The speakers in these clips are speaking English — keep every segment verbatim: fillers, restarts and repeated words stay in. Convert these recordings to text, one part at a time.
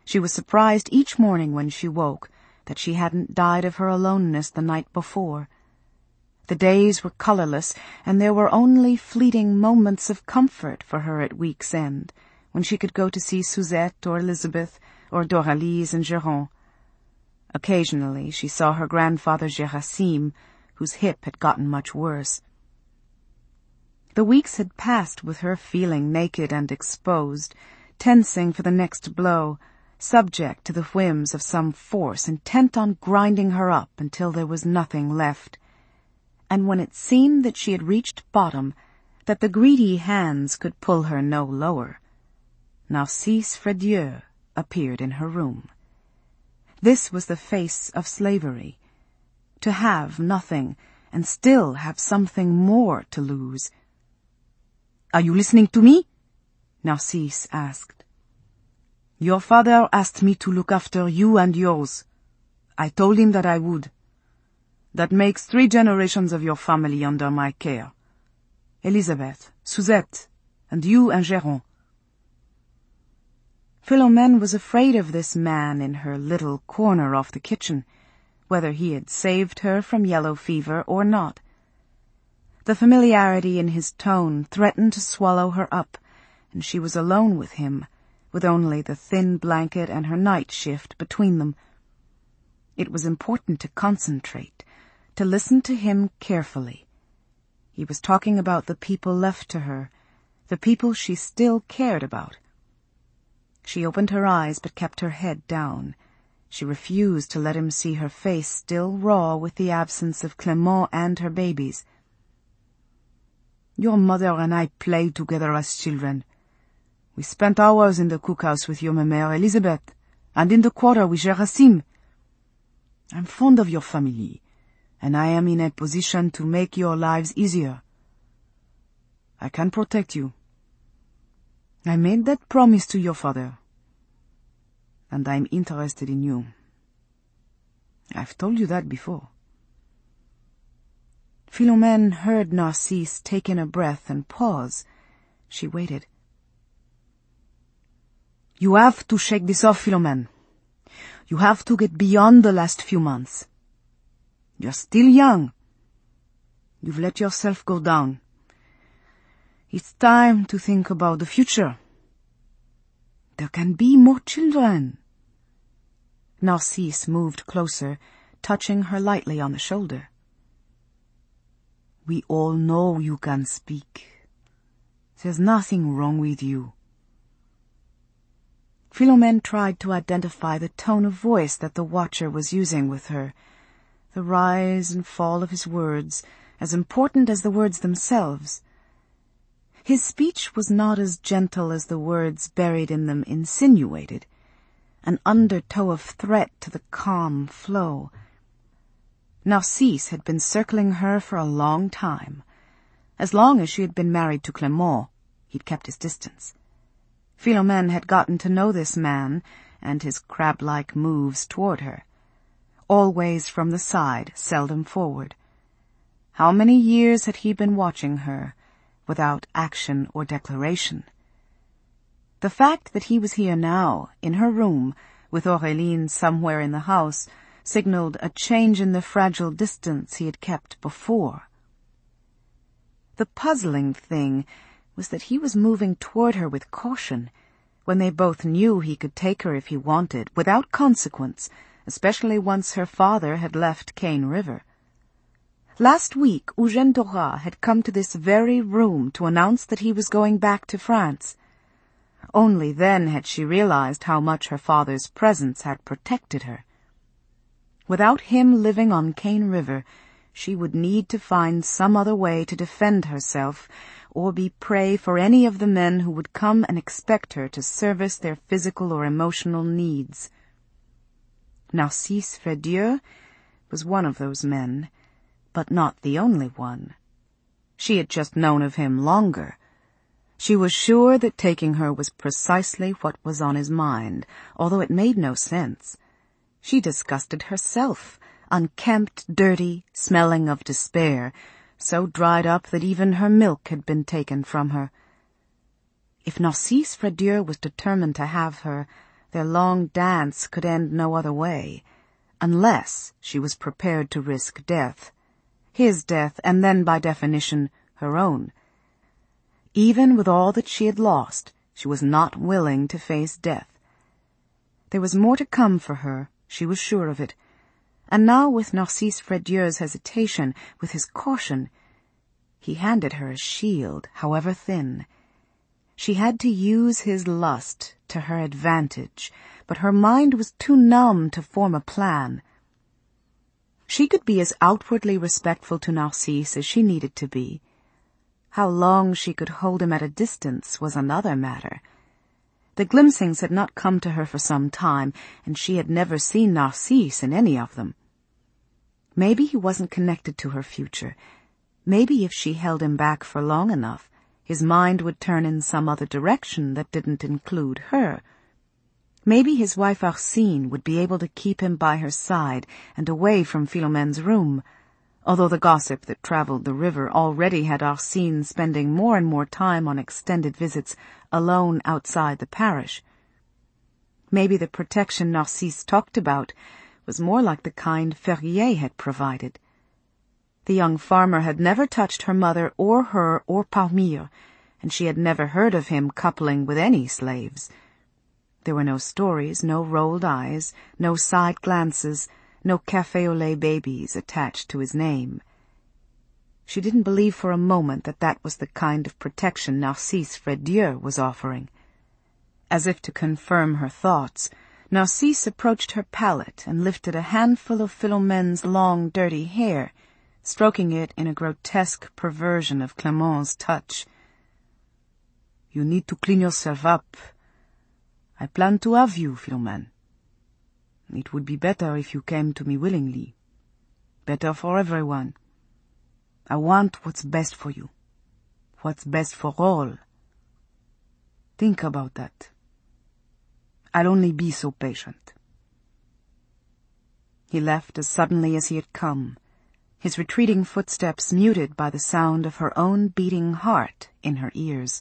She was surprised each morning when she woke that she hadn't died of her aloneness the night before. The days were colorless, and there were only fleeting moments of comfort for her at week's end, when she could go to see Suzette or Elizabeth or Doralise and Geron. Occasionally she saw her grandfather Gerasim, whose hip had gotten much worse. The weeks had passed with her feeling naked and exposed, tensing for the next blow, subject to the whims of some force intent on grinding her up until there was nothing left. And when it seemed that she had reached bottom, that the greedy hands could pull her no lower, Narcisse Fredieu appeared in her room. This was the face of slavery. To have nothing, and still have something more to lose. "Are you listening to me?" Narcisse asked. "Your father asked me to look after you and yours. I told him that I would. That makes three generations of your family under my care. Elizabeth, Suzette, and you and Geron." Philomène was afraid of this man in her little corner off the kitchen, whether he had saved her from yellow fever or not. The familiarity in his tone threatened to swallow her up, and she was alone with him, with only the thin blanket and her night shift between them. It was important to concentrate, to listen to him carefully. He was talking about the people left to her, the people she still cared about. She opened her eyes but kept her head down. She refused to let him see her face still raw with the absence of Clement and her babies. "Your mother and I played together as children. We spent hours in the cookhouse with your mère Elizabeth, and in the quarter with Gerasim. I'm fond of your family, and I am in a position to make your lives easier. I can protect you. I made that promise to your father, and I'm interested in you. I've told you that before." Philomène heard Narcisse take in a breath and pause. She waited. "You have to shake this off, Philomène. You have to get beyond the last few months. You're still young. You've let yourself go down. It's time to think about the future. There can be more children." Narcisse moved closer, touching her lightly on the shoulder. "We all know you can speak. There's nothing wrong with you." Philomène tried to identify the tone of voice that the watcher was using with her, the rise and fall of his words, as important as the words themselves. His speech was not as gentle as the words buried in them insinuated, an undertow of threat to the calm flow. Narcisse had been circling her for a long time. As long as she had been married to Clement, he'd kept his distance. Philomène had gotten to know this man and his crab-like moves toward her. Always from the side, seldom forward. How many years had he been watching her, without action or declaration? The fact that he was here now, in her room, with Aurélie somewhere in the house, signaled a change in the fragile distance he had kept before. The puzzling thing was that he was moving toward her with caution, when they both knew he could take her if he wanted, without consequence, especially once her father had left Cane River. Last week, Eugène Dorat had come to this very room to announce that he was going back to France. Only then had she realized how much her father's presence had protected her. Without him living on Cane River, she would need to find some other way to defend herself, or be prey for any of the men who would come and expect her to service their physical or emotional needs. Narcisse Fredieu was one of those men, but not the only one. She had just known of him longer. She was sure that taking her was precisely what was on his mind, although it made no sense. She disgusted herself, unkempt, dirty, smelling of despair, so dried up that even her milk had been taken from her. If Narcisse Fredieu was determined to have her, Their long dance could end no other way, unless she was prepared to risk death. His death, and then by definition, her own. Even with all that she had lost, she was not willing to face death. There was more to come for her, she was sure of it. And now with Narcisse Fredieur's hesitation, with his caution, he handed her a shield, however thin. She had to use his lust to her advantage, but her mind was too numb to form a plan. She could be as outwardly respectful to Narcisse as she needed to be. How long she could hold him at a distance was another matter. The Glimsings had not come to her for some time, and she had never seen Narcisse in any of them. Maybe he wasn't connected to her future. Maybe if she held him back for long enough, his mind would turn in some other direction that didn't include her. Maybe his wife Arsine would be able to keep him by her side and away from Philomene's room, although the gossip that traveled the river already had Arsine spending more and more time on extended visits alone outside the parish. Maybe the protection Narcisse talked about was more like the kind Ferrier had provided. The young farmer had never touched her mother or her or Parmire, and she had never heard of him coupling with any slaves. There were no stories, no rolled eyes, no side glances, no café au lait babies attached to his name. She didn't believe for a moment that that was the kind of protection Narcisse Fredieu was offering. As if to confirm her thoughts, Narcisse approached her pallet and lifted a handful of Philomene's long, dirty hair, stroking it in a grotesque perversion of Clement's touch. "You need to clean yourself up. I plan to have you, Philomene. It would be better if you came to me willingly. Better for everyone. I want what's best for you. What's best for all. Think about that. I'll only be so patient." He left as suddenly as he had come, his retreating footsteps muted by the sound of her own beating heart in her ears.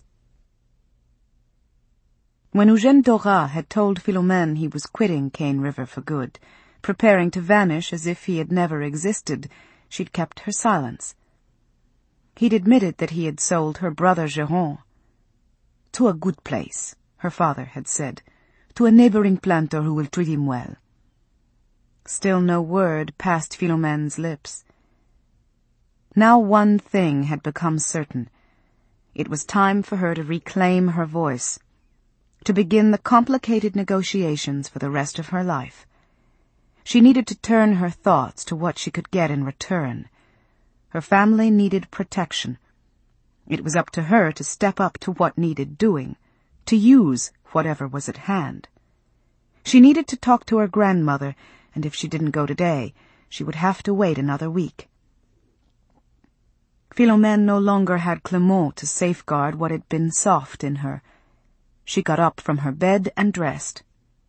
When Eugène Dorat had told Philomene he was quitting Cane River for good, preparing to vanish as if he had never existed, she'd kept her silence. He'd admitted that he had sold her brother Géron. "To a good place," her father had said, "to a neighboring planter who will treat him well." Still no word passed Philomene's lips. Now one thing had become certain. It was time for her to reclaim her voice, to begin the complicated negotiations for the rest of her life. She needed to turn her thoughts to what she could get in return. Her family needed protection. It was up to her to step up to what needed doing, to use whatever was at hand. She needed to talk to her grandmother, and if she didn't go today, she would have to wait another week. Philomene no longer had Clement to safeguard what had been soft in her. She got up from her bed and dressed.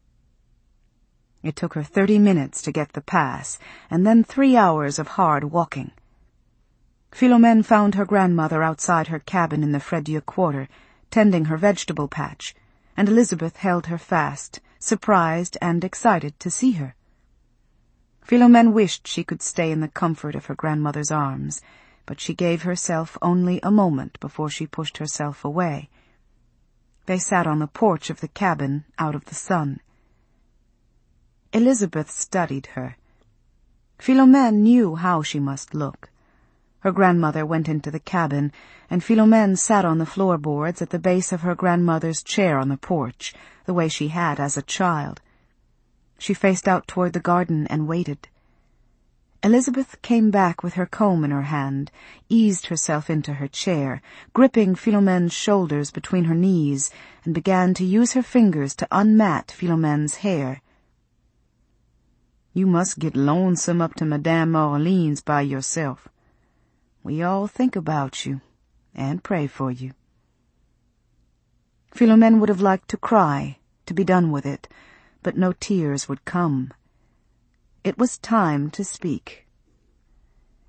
It took her thirty minutes to get the pass, and then three hours of hard walking. Philomene found her grandmother outside her cabin in the Fredieu quarter, tending her vegetable patch, and Elizabeth held her fast, surprised and excited to see her. Philomene wished she could stay in the comfort of her grandmother's arms, but she gave herself only a moment before she pushed herself away. They sat on the porch of the cabin, out of the sun. Elizabeth studied her. Philomene knew how she must look. Her grandmother went into the cabin, and Philomene sat on the floorboards at the base of her grandmother's chair on the porch, the way she had as a child. She faced out toward the garden and waited. Elizabeth came back with her comb in her hand, eased herself into her chair, gripping Philomene's shoulders between her knees, and began to use her fingers to unmat Philomene's hair. "You must get lonesome up to Madame Orleans by yourself. We all think about you and pray for you." Philomene would have liked to cry, to be done with it, but no tears would come. It was time to speak.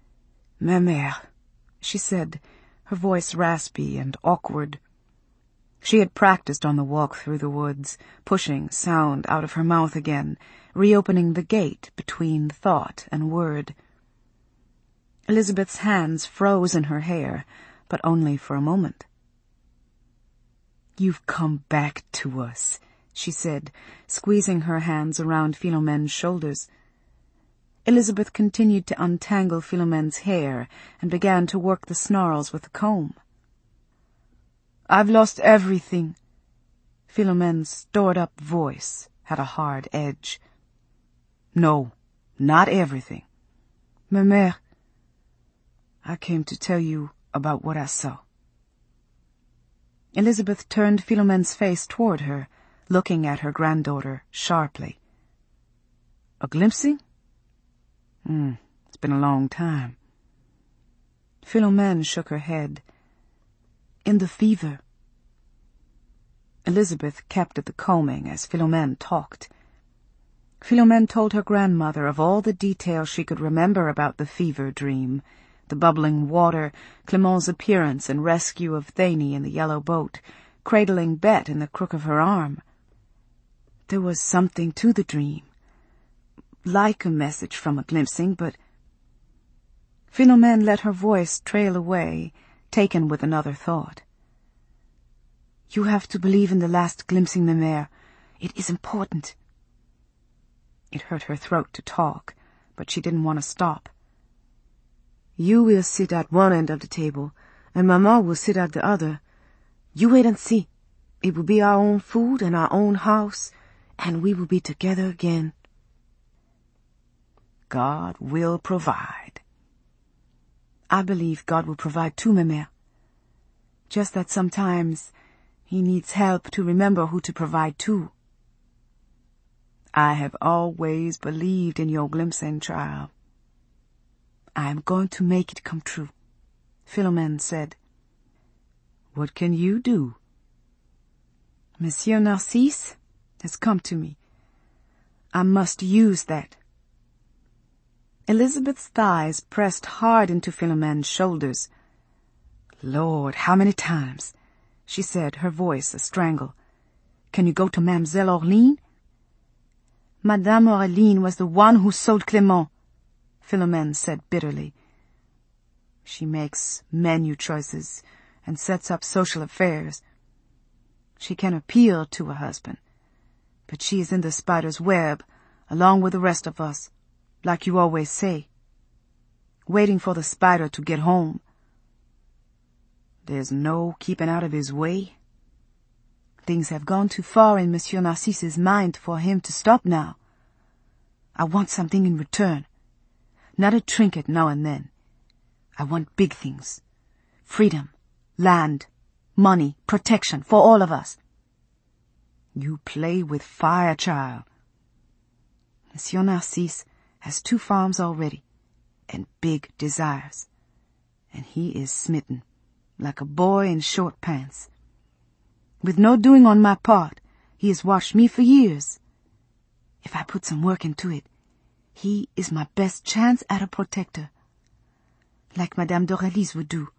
"Ma mère," she said, her voice raspy and awkward. She had practiced on the walk through the woods, pushing sound out of her mouth again, reopening the gate between thought and word. Elizabeth's hands froze in her hair, but only for a moment. "You've come back to us," she said, squeezing her hands around Philomene's shoulders. Elizabeth continued to untangle Philomene's hair and began to work the snarls with the comb. "I've lost everything." Philomene's stored-up voice had a hard edge. "No, not everything. Ma mère, I came to tell you about what I saw." Elizabeth turned Philomene's face toward her, looking at her granddaughter sharply. "A glimpsing? Hmm, it's been a long time." Philomene shook her head. "In the fever." Elizabeth kept at the combing as Philomene talked. Philomene told her grandmother of all the details she could remember about the fever dream, the bubbling water, Clement's appearance and rescue of Thanie in the yellow boat, cradling Bet in the crook of her arm. There was something to the dream, like a message from a glimpsing, but... Philomene let her voice trail away, taken with another thought. "You have to believe in the last glimpsing, ma mère. It is important." It hurt her throat to talk, but she didn't want to stop. "You will sit at one end of the table, and Maman will sit at the other. You wait and see. It will be our own food and our own house, and we will be together again." God will provide. I believe God will provide too, ma mère. Just that sometimes he needs help to remember who to provide to. I have always believed in your glimpsing, child. I am going to make it come true, Philomene said. What can you do? Monsieur Narcisse has come to me. I must use that. Elizabeth's thighs pressed hard into Philomene's shoulders. Lord, how many times? She said, her voice a strangle. Can you go to Mademoiselle Orline? Madame Orline was the one who sold Clement, Philomene said bitterly. She makes menu choices and sets up social affairs. She can appeal to her husband, but she is in the spider's web, along with the rest of us, like you always say, waiting for the spider to get home. There's no keeping out of his way. Things have gone too far in Monsieur Narcisse's mind for him to stop now. I want something in return, not a trinket now and then. I want big things, freedom, land, money, protection for all of us. You play with fire, child. Monsieur Narcisse has two farms already, and big desires, and he is smitten, like a boy in short pants. With no doing on my part, he has watched me for years. If I put some work into it, he is my best chance at a protector, like Madame d'Aurelis would do.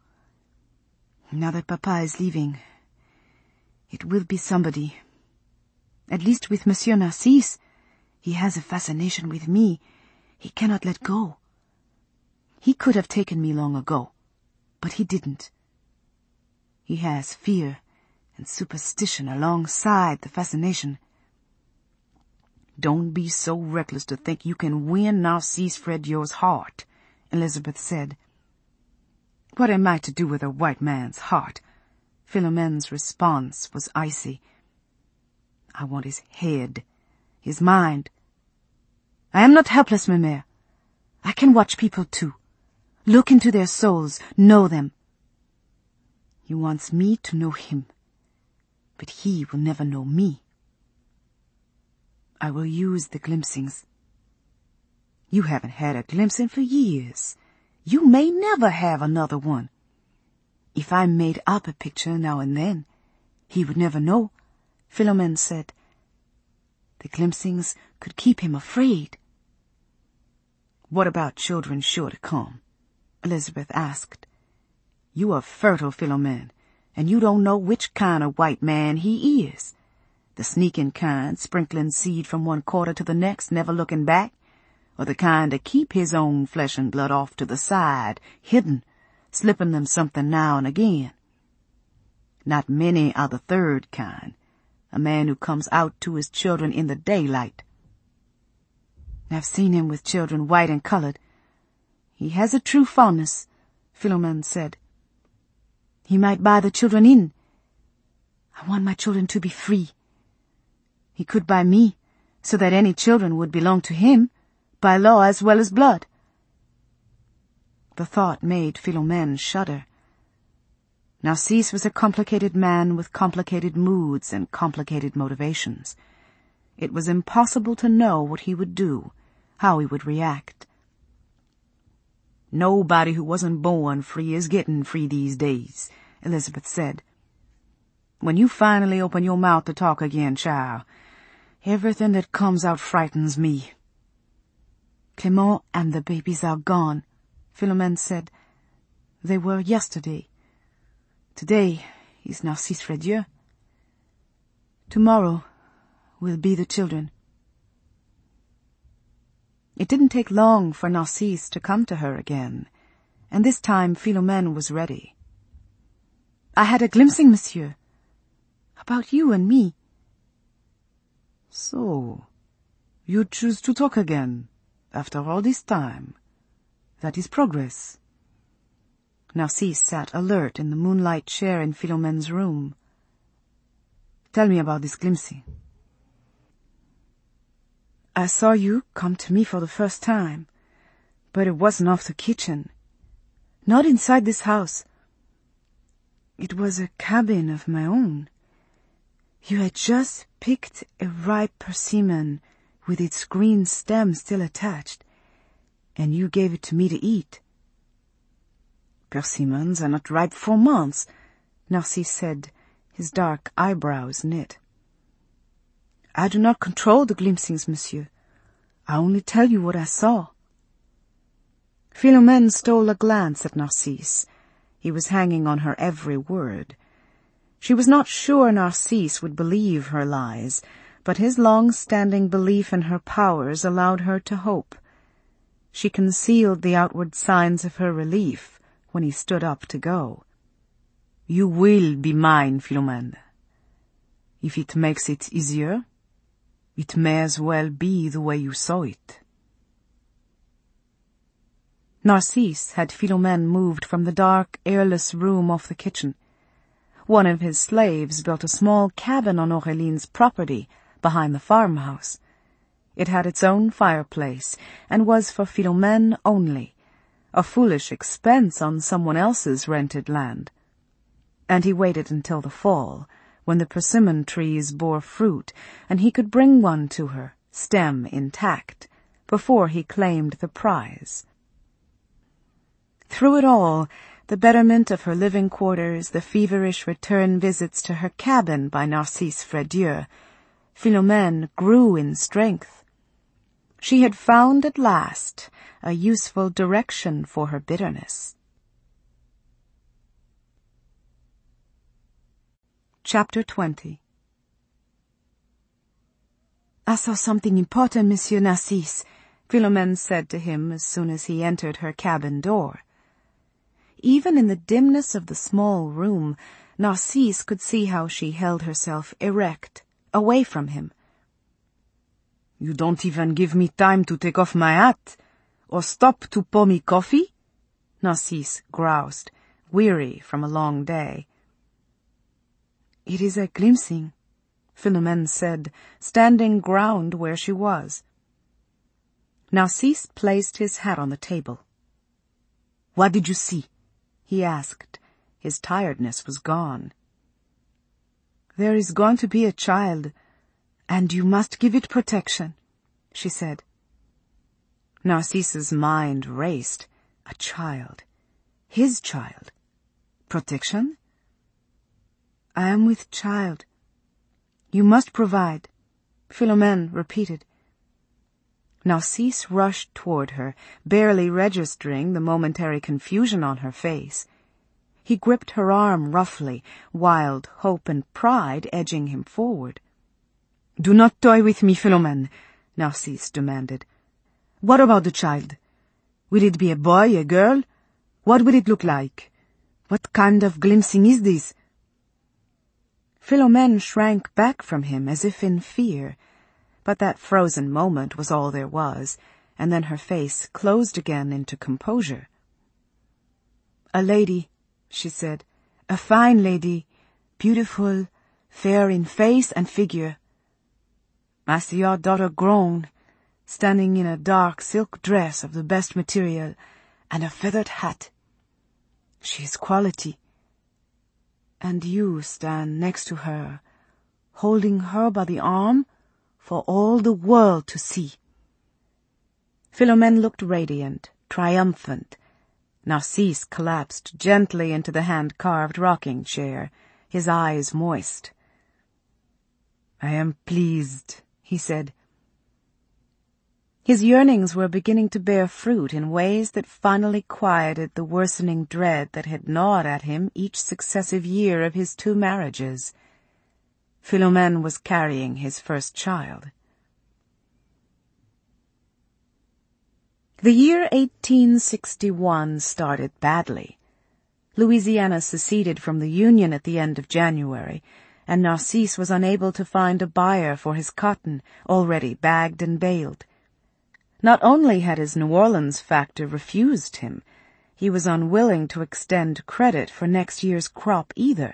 Now that Papa is leaving, it will be somebody. At least with Monsieur Narcisse, he has a fascination with me. He cannot let go. He could have taken me long ago, but he didn't. He has fear and superstition alongside the fascination. Don't be so reckless to think you can win Narcisse Fredio's heart, Elizabeth said. What am I to do with a white man's heart? Philomene's response was icy. I want his head, his mind. I am not helpless, ma mère. I can watch people too. Look into their souls, know them. He wants me to know him, but he will never know me. I will use the glimpsings. You haven't had a glimpsing for years. You may never have another one. If I made up a picture now and then, he would never know, Philomene said. The glimpsings could keep him afraid. What about children sure to come? Elizabeth asked. You are fertile, Philomene. and you don't know which kind of white man he is. The sneaking kind, sprinkling seed from one quarter to the next, never looking back, or the kind to keep his own flesh and blood off to the side, hidden, slipping them something now and again. Not many are the third kind, a man who comes out to his children in the daylight. I've seen him with children white and colored. He has a true fondness, Philomene said. He might buy the children in. I want my children to be free. He could buy me, so that any children would belong to him, by law as well as blood. The thought made Philomene shudder. Narcisse was a complicated man with complicated moods and complicated motivations. It was impossible to know what he would do, how he would react. Nobody who wasn't born free is getting free these days, Elizabeth said. When you finally open your mouth to talk again, child, everything that comes out frightens me. Clement and the babies are gone, Philomene said. They were yesterday. Today is Narcisse Fredieu. Tomorrow will be the children. It didn't take long for Narcisse to come to her again, and this time Philomene was ready. I had a glimpsing, monsieur, about you and me. So, you choose to talk again, after all this time. That is progress. Narcisse sat alert in the moonlight chair in Philomene's room. Tell me about this glimpsing. I saw you come to me for the first time, but it wasn't off the kitchen. Not inside this house. It was a cabin of my own. You had just picked a ripe persimmon with its green stem still attached, and you gave it to me to eat. Persimmons are not ripe for months, Narcisse said, his dark eyebrows knit. I do not control the glimpsings, monsieur. I only tell you what I saw. Philomene stole a glance at Narcisse. He was hanging on her every word. She was not sure Narcisse would believe her lies, but his long-standing belief in her powers allowed her to hope. She concealed the outward signs of her relief when he stood up to go. You will be mine, Philomene. If it makes it easier, it may as well be the way you saw it. Narcisse had Philomene moved from the dark, airless room off the kitchen. One of his slaves built a small cabin on Aureline's property behind the farmhouse. It had its own fireplace and was for Philomene only, a foolish expense on someone else's rented land. And he waited until the fall, when the persimmon trees bore fruit, and he could bring one to her, stem intact, before he claimed the prize. Through it all, the betterment of her living quarters, the feverish return visits to her cabin by Narcisse Fredieu, Philomene grew in strength. She had found at last a useful direction for her bitterness. Chapter twenty. I saw something important, Monsieur Narcisse, Philomene said to him as soon as he entered her cabin door. Even in the dimness of the small room, Narcisse could see how she held herself erect, away from him. You don't even give me time to take off my hat, or stop to pour me coffee? Narcisse groused, weary from a long day. It is a glimpsing, Philomene said, standing ground where she was. Narcisse placed his hat on the table. What did you see? He asked. His tiredness was gone. There is going to be a child, and you must give it protection, she said. Narcisse's mind raced. A child. His child. Protection? I am with child. You must provide, Philomene repeated. Narcisse rushed toward her, barely registering the momentary confusion on her face. He gripped her arm roughly, wild hope and pride edging him forward. "Do not toy with me, Philomène," Narcisse demanded. "What about the child? Will it be a boy, a girl? What will it look like? What kind of glimpsing is this?" Philomène shrank back from him as if in fear, but that frozen moment was all there was, and then her face closed again into composure. "A lady," she said, "a fine lady, beautiful, fair in face and figure. I see your daughter grown, standing in a dark silk dress of the best material, and a feathered hat. She is quality. And you stand next to her, holding her by the arm for all the world to see." Philomène looked radiant, triumphant. Narcisse collapsed gently into the hand-carved rocking chair, his eyes moist. "I am pleased," he said. His yearnings were beginning to bear fruit in ways that finally quieted the worsening dread that had gnawed at him each successive year of his two marriages. Philomène was carrying his first child. The year eighteen sixty-one started badly. Louisiana seceded from the Union at the end of January, and Narcisse was unable to find a buyer for his cotton, already bagged and baled. Not only had his New Orleans factor refused him, he was unwilling to extend credit for next year's crop either.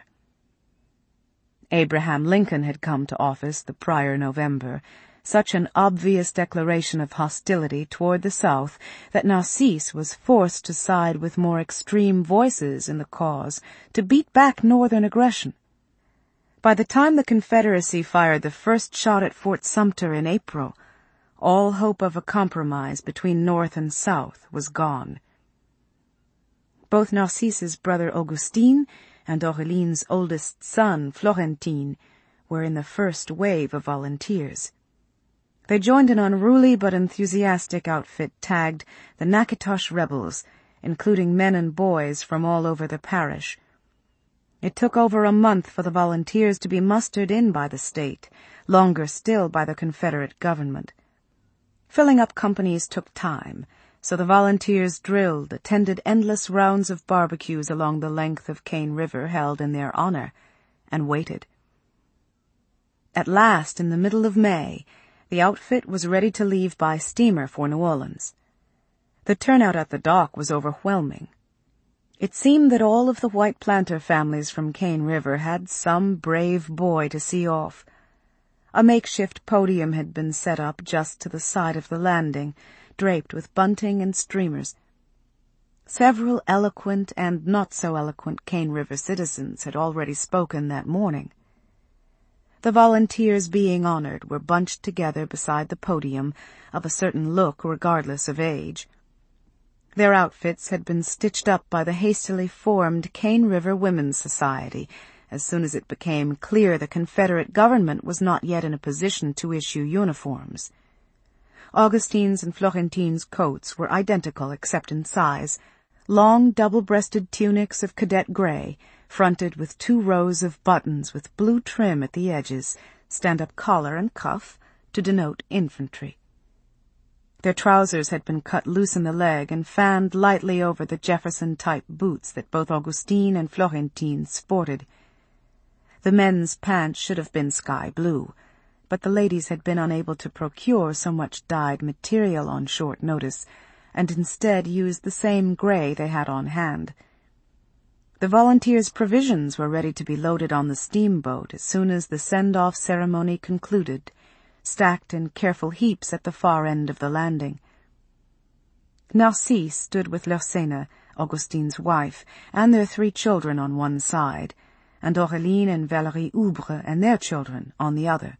Abraham Lincoln had come to office the prior November, such an obvious declaration of hostility toward the South that Narcisse was forced to side with more extreme voices in the cause to beat back Northern aggression. By the time the Confederacy fired the first shot at Fort Sumter in April, all hope of a compromise between North and South was gone. Both Narcisse's brother Augustin and Aureline's oldest son, Florentin, were in the first wave of volunteers. They joined an unruly but enthusiastic outfit tagged the Natchitoches Rebels, including men and boys from all over the parish. It took over a month for the volunteers to be mustered in by the state, longer still by the Confederate government. Filling up companies took time, so the volunteers drilled, attended endless rounds of barbecues along the length of Cane River held in their honor, and waited. At last, in the middle of May, the outfit was ready to leave by steamer for New Orleans. The turnout at the dock was overwhelming. It seemed that all of the white planter families from Cane River had some brave boy to see off. A makeshift podium had been set up just to the side of the landing, draped with bunting and streamers. Several eloquent and not-so-eloquent Cane River citizens had already spoken that morning. The volunteers being honored were bunched together beside the podium, of a certain look regardless of age. Their outfits had been stitched up by the hastily formed Cane River Women's Society, as soon as it became clear the Confederate government was not yet in a position to issue uniforms. Augustine's and Florentin's coats were identical except in size, long double-breasted tunics of cadet gray, fronted with two rows of buttons with blue trim at the edges, stand-up collar and cuff, to denote infantry. Their trousers had been cut loose in the leg and fanned lightly over the Jefferson-type boots that both Augustine and Florentin sported. The men's pants should have been sky blue, but the ladies had been unable to procure so much dyed material on short notice, and instead used the same gray they had on hand. The volunteers' provisions were ready to be loaded on the steamboat as soon as the send-off ceremony concluded, stacked in careful heaps at the far end of the landing. Narcisse stood with Lurcena, Augustine's wife, and their three children on one side, and Aureline and Valérie Oubre and their children on the other.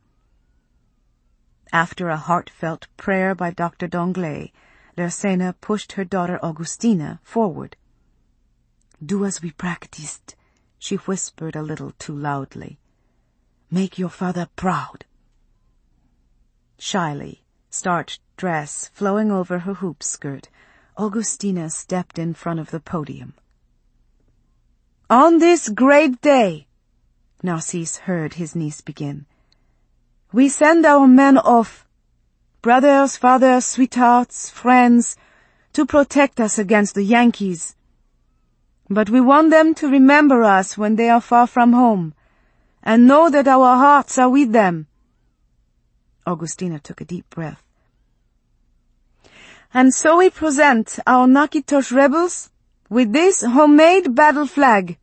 After a heartfelt prayer by Doctor Danglais, Lurcena pushed her daughter Augustina forward. "Do as we practiced," she whispered a little too loudly. "Make your father proud." Shyly, starched dress flowing over her hoop skirt, Augustina stepped in front of the podium. On this great day, Narcisse heard his niece begin, we send our men off, brothers, fathers, sweethearts, friends, to protect us against the Yankees. But we want them to remember us when they are far from home, and know that our hearts are with them. Augustina took a deep breath. And so we present our Nakitosh rebels with this homemade battle flag.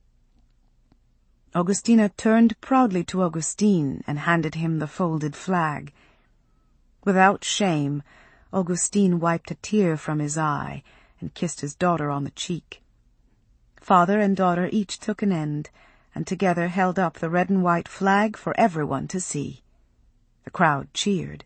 Augustina turned proudly to Augustine and handed him the folded flag. Without shame, Augustine wiped a tear from his eye and kissed his daughter on the cheek. Father and daughter each took an end, and together held up the red and white flag for everyone to see. The crowd cheered.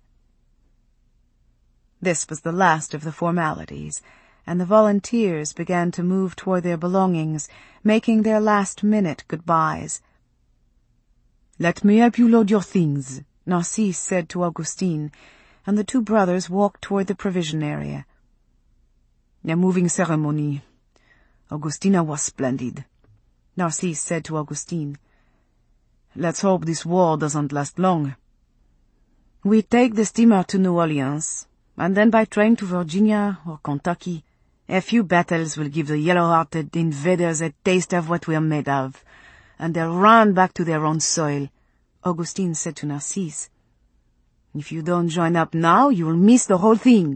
This was the last of the formalities, and the volunteers began to move toward their belongings, making their last-minute goodbyes. "Let me help you load your things," Narcisse said to Augustine, and the two brothers walked toward the provision area. "A moving ceremony. Augustina was splendid," Narcisse said to Augustine. "Let's hope this war doesn't last long." "We take the steamer to New Orleans, and then by train to Virginia or Kentucky. A few battles will give the yellow-hearted invaders a taste of what we're made of, and they'll run back to their own soil," Augustine said to Narcisse. "If you don't join up now, you'll miss the whole thing."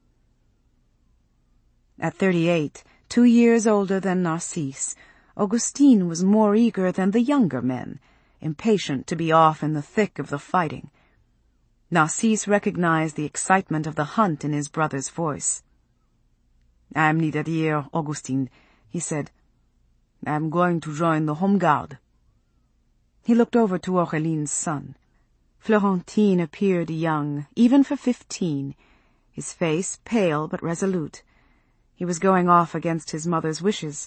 At thirty-eight, two years older than Narcisse, Augustine was more eager than the younger men, impatient to be off in the thick of the fighting. Narcisse recognized the excitement of the hunt in his brother's voice. "I'm needed here, Augustine," he said. "I'm going to join the Home Guard." He looked over to Aureline's son. Florentine appeared young, even for fifteen, his face pale but resolute. He was going off against his mother's wishes.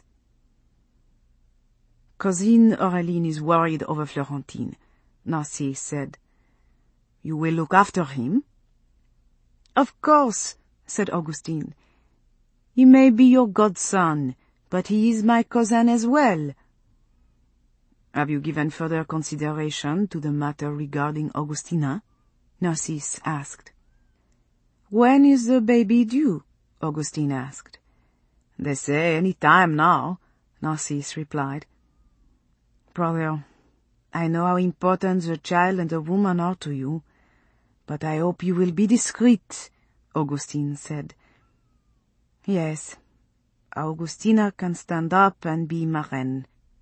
"Cousine Aureline is worried over Florentine," Narcisse said. "You will look after him?" "Of course," said Augustine. "He may be your godson, but he is my cousin as well." "Have you given further consideration to the matter regarding Augustina?" Narcisse asked. "When is the baby due?" Augustine asked. "They say any time now," Narcisse replied. "Brother, I know how important the child and the woman are to you, but I hope you will be discreet," Augustine said. "Yes, Augustina can stand up and be marraine."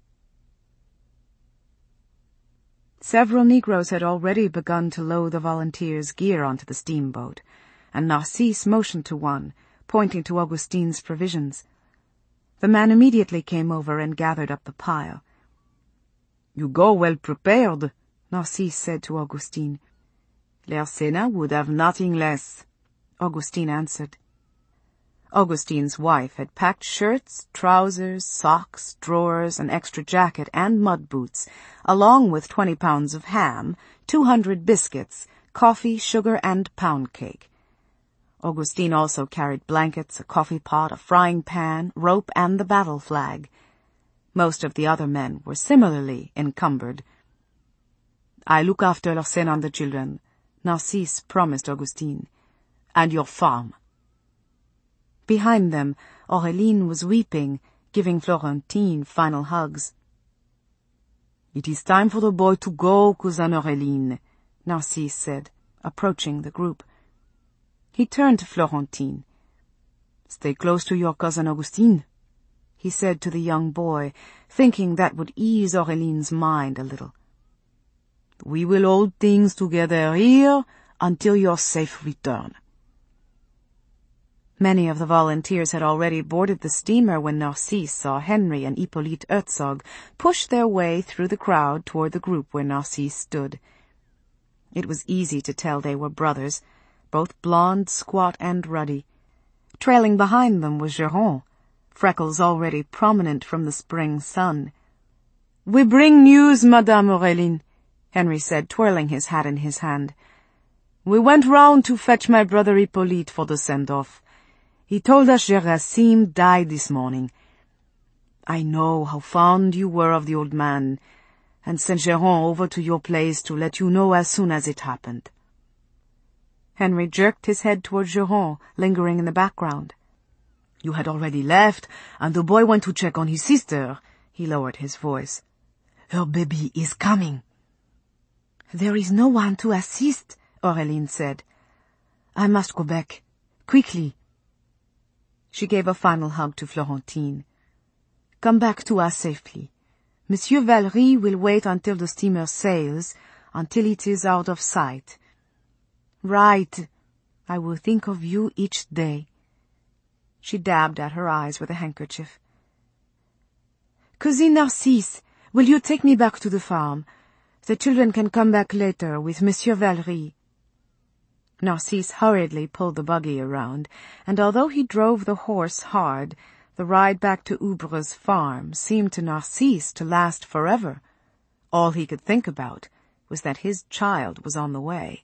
Several Negroes had already begun to load the volunteers' gear onto the steamboat, and Narcisse motioned to one, pointing to Augustine's provisions. The man immediately came over and gathered up the pile. "You go well prepared," Narcisse said to Augustine. "L'Ersena would have nothing less," Augustine answered. Augustine's wife had packed shirts, trousers, socks, drawers, an extra jacket, and mud boots, along with twenty pounds of ham, two hundred biscuits, coffee, sugar, and pound cake. Augustine also carried blankets, a coffee pot, a frying pan, rope, and the battle flag. Most of the other men were similarly encumbered. "I look after L'Ersena and the children," Narcisse promised Augustine. "And your farm." Behind them, Aureline was weeping, giving Florentine final hugs. "It is time for the boy to go, Cousin Aureline," Narcisse said, approaching the group. He turned to Florentine. "Stay close to your cousin Augustine," he said to the young boy, thinking that would ease Aureline's mind a little. "We will hold things together here until your safe return." Many of the volunteers had already boarded the steamer when Narcisse saw Henry and Hippolyte Herzog push their way through the crowd toward the group where Narcisse stood. It was easy to tell they were brothers, both blond, squat, and ruddy. Trailing behind them was Geron, freckles already prominent from the spring sun. "We bring news, Madame Aureline," Henry said, twirling his hat in his hand. "We went round to fetch my brother Hippolyte for the send-off. He told us Gerasim died this morning. I know how fond you were of the old man, and sent Geron over to your place to let you know as soon as it happened." Henry jerked his head toward Geron, lingering in the background. "You had already left, and the boy went to check on his sister." He lowered his voice. "Her baby is coming." "There is no one to assist," Aureline said. "I must go back. Quickly." She gave a final hug to Florentine. "Come back to us safely. Monsieur Valery will wait until the steamer sails, until it is out of sight. Write. I will think of you each day." She dabbed at her eyes with a handkerchief. "Cousin Narcisse, will you take me back to the farm? The children can come back later with Monsieur Valery." Narcisse hurriedly pulled the buggy around, and although he drove the horse hard, the ride back to Oubre's farm seemed to Narcisse to last forever. All he could think about was that his child was on the way.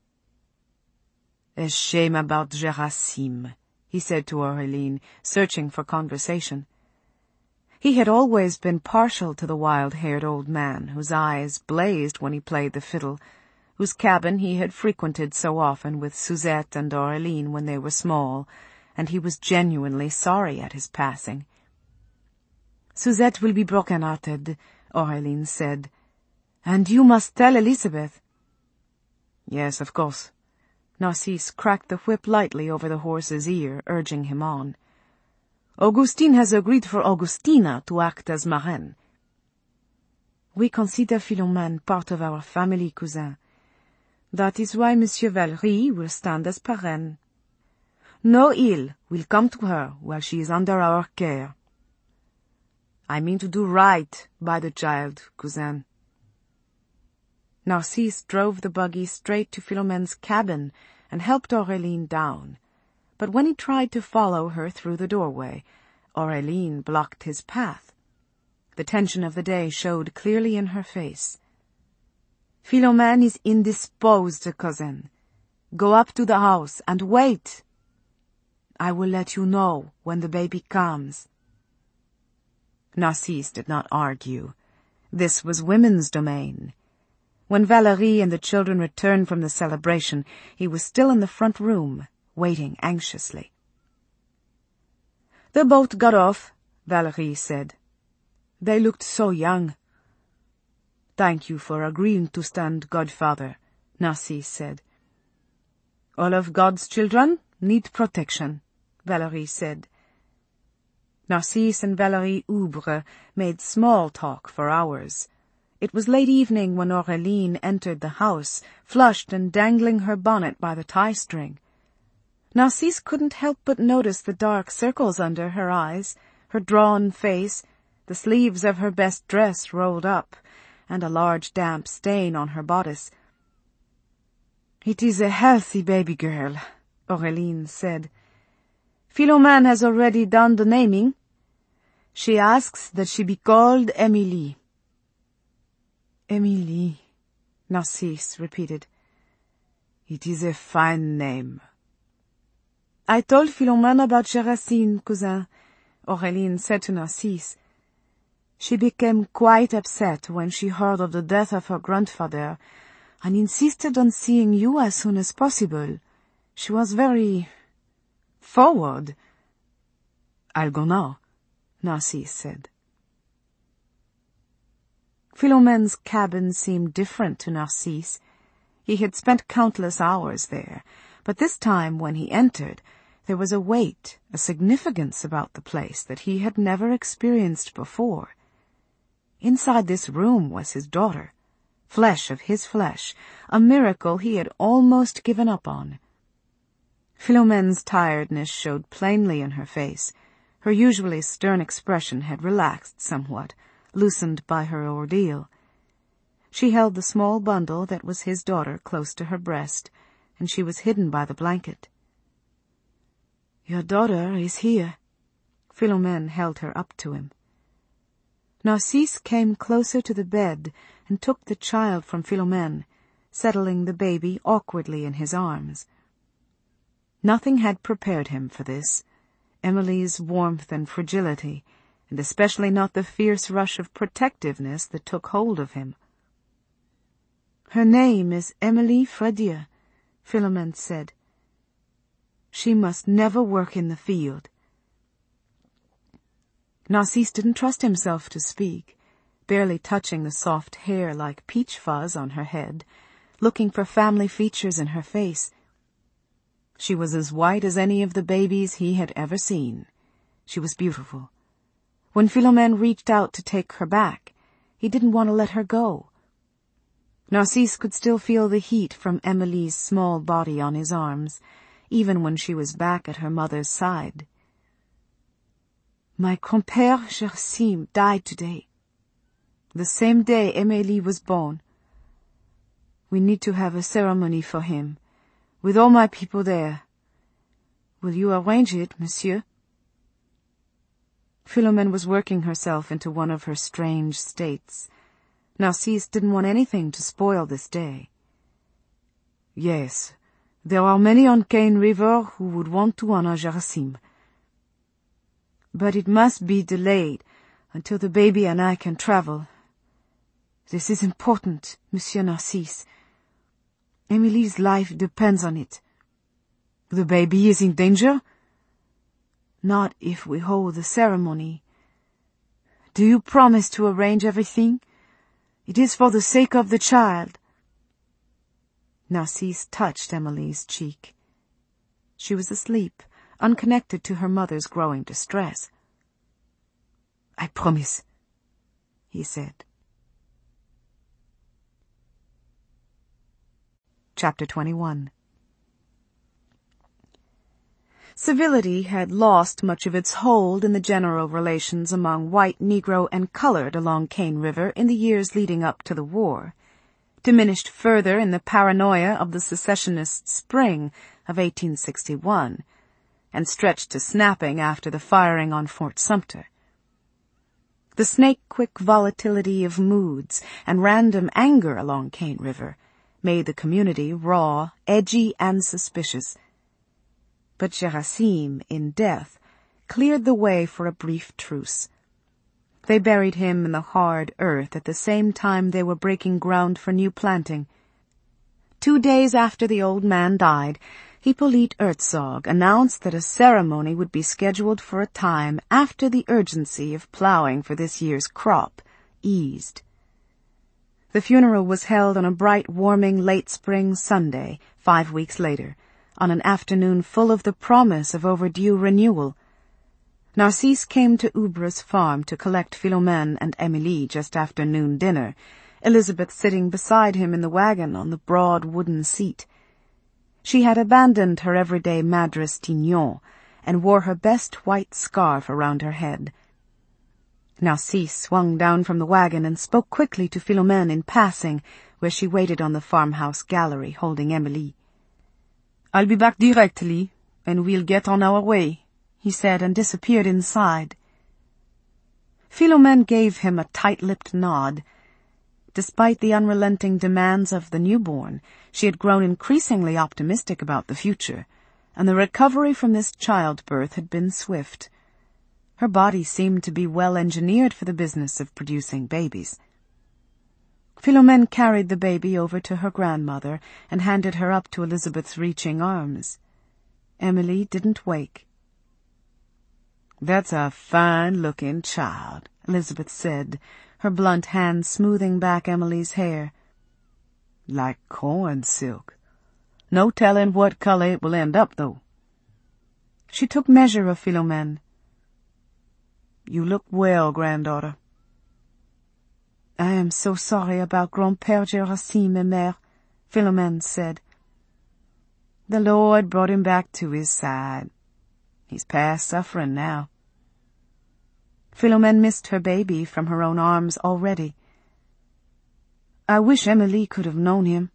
"A shame about Gerasim," he said to Aureline, searching for conversation. He had always been partial to the wild-haired old man, whose eyes blazed when he played the fiddle, whose cabin he had frequented so often with Suzette and Aureline when they were small, and he was genuinely sorry at his passing. "Suzette will be broken-hearted," Aureline said. "And you must tell Elizabeth." "Yes, of course." Narcisse cracked the whip lightly over the horse's ear, urging him on. "Augustine has agreed for Augustina to act as marraine." "We consider Philomène part of our family, cousin. That is why Monsieur Valery will stand as parrain. No ill will come to her while she is under our care." "I mean to do right by the child, cousin." Narcisse drove the buggy straight to Philomène's cabin and helped Aureline down. But when he tried to follow her through the doorway, Aureline blocked his path. The tension of the day showed clearly in her face. "Philomène is indisposed, cousin. Go up to the house and wait. I will let you know when the baby comes." Narcisse did not argue. This was women's domain. When Valerie and the children returned from the celebration, he was still in the front room, waiting anxiously. "The boat got off," Valerie said. "They looked so young." "Thank you for agreeing to stand godfather," Narcisse said. "All of God's children need protection," Valerie said. Narcisse and Valerie Oubre made small talk for hours. It was late evening when Aureline entered the house, flushed and dangling her bonnet by the tie-string. Narcisse couldn't help but notice the dark circles under her eyes, her drawn face, the sleeves of her best dress rolled up, and a large damp stain on her bodice. "It is a healthy baby girl," Aureline said. "Philomène has already done the naming. She asks that she be called Emilie." "Emilie," Narcisse repeated. "It is a fine name." "I told Philomène about Gerasim, cousin," Aureline said to Narcisse. "She became quite upset when she heard of the death of her grandfather, and insisted on seeing you as soon as possible. She was very forward." "I'll go now," Narcisse said. Philomène's cabin seemed different to Narcisse. He had spent countless hours there, but this time when he entered, there was a weight, a significance about the place that he had never experienced before. Inside this room was his daughter, flesh of his flesh, a miracle he had almost given up on. Philomène's tiredness showed plainly in her face. Her usually stern expression had relaxed somewhat, loosened by her ordeal. She held the small bundle that was his daughter close to her breast, and she was hidden by the blanket. "Your daughter is here." Philomène held her up to him. Narcisse came closer to the bed and took the child from Philomène, settling the baby awkwardly in his arms. Nothing had prepared him for this. Emily's warmth and fragility, and especially not the fierce rush of protectiveness that took hold of him. "Her name is Emilie Fradier," Philomène said. "She must never work in the field." Narcisse didn't trust himself to speak, barely touching the soft hair like peach fuzz on her head, looking for family features in her face. She was as white as any of the babies he had ever seen. She was beautiful. When Philomène reached out to take her back, he didn't want to let her go. Narcisse could still feel the heat from Emilie's small body on his arms, even when she was back at her mother's side. "My grand-père Gerasim died today, the same day Emilie was born. We need to have a ceremony for him, with all my people there. Will you arrange it, monsieur?" Philomène was working herself into one of her strange states. Narcisse didn't want anything to spoil this day. "Yes, there are many on Cane River who would want to honor Gerasim. But it must be delayed until the baby and I can travel. This is important, Monsieur Narcisse. Emilie's life depends on it." "The baby is in danger?" "Not if we hold the ceremony. Do you promise to arrange everything? It is for the sake of the child." Narcisse touched Emilie's cheek. She was asleep, unconnected to her mother's growing distress. "I promise," he said. Chapter twenty-one. Civility had lost much of its hold in the general relations among white, Negro, and colored along Cane River in the years leading up to the war, diminished further in the paranoia of the secessionist spring of eighteen sixty-one, and stretched to snapping after the firing on Fort Sumter. The snake-quick volatility of moods and random anger along Cane River made the community raw, edgy, and suspicious. But Gerasim, in death, cleared the way for a brief truce. They buried him in the hard earth at the same time they were breaking ground for new planting. Two days after the old man died, Hippolyte Herzog announced that a ceremony would be scheduled for a time after the urgency of plowing for this year's crop eased. The funeral was held on a bright, warming late spring Sunday, five weeks later, on an afternoon full of the promise of overdue renewal. Narcisse came to Oubra's farm to collect Philomène and Emilie just after noon dinner, Elizabeth sitting beside him in the wagon on the broad wooden seat. She had abandoned her everyday Madras tignon and wore her best white scarf around her head. Narcisse swung down from the wagon and spoke quickly to Philomène in passing, where she waited on the farmhouse gallery holding Emilie. "I'll be back directly, and we'll get on our way," he said, and disappeared inside. Philomène gave him a tight-lipped nod. Despite the unrelenting demands of the newborn, she had grown increasingly optimistic about the future, and the recovery from this childbirth had been swift. Her body seemed to be well engineered for the business of producing babies. Philomène carried the baby over to her grandmother and handed her up to Elizabeth's reaching arms. Emilie didn't wake. "That's a fine-looking child," Elizabeth said, her blunt hand smoothing back Emilie's hair. "Like corn silk. No telling what color it will end up, though." She took measure of Philomène. "You look well, granddaughter." "I am so sorry about Grand-Père Gerasim, mère," Philomène said. "The Lord brought him back to his side. He's past suffering now." Philomène missed her baby from her own arms already. "I wish Emilie could have known him."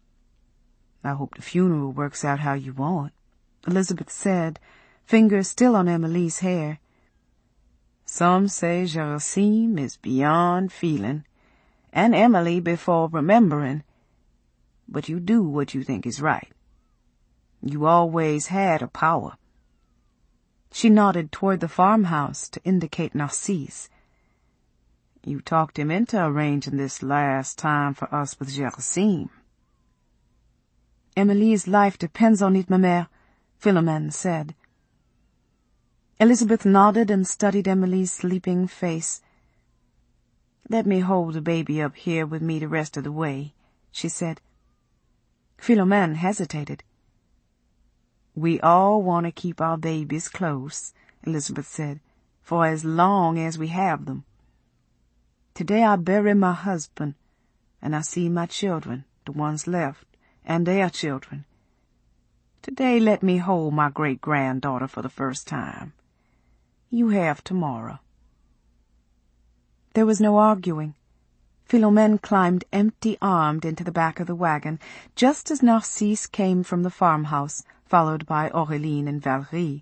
"I hope the funeral works out how you want," Elizabeth said, fingers still on Emilie's hair. "Some say Gerasim is beyond feeling, and Emilie before remembering, but you do what you think is right. You always had a power." She nodded toward the farmhouse to indicate Narcisse. You talked him into arranging this last time for us with Gerasim. Emily's life depends on it, ma mère, Philomène said. Elizabeth nodded and studied Emily's sleeping face. Let me hold the baby up here with me the rest of the way, she said. Philomène hesitated. We all want to keep our babies close, Elizabeth said, for as long as we have them. Today I bury my husband, and I see my children, the ones left, and their children. Today let me hold my great-granddaughter for the first time. You have tomorrow. There was no arguing. Philomène climbed empty-armed into the back of the wagon, just as Narcisse came from the farmhouse, followed by Auréline and Valerie.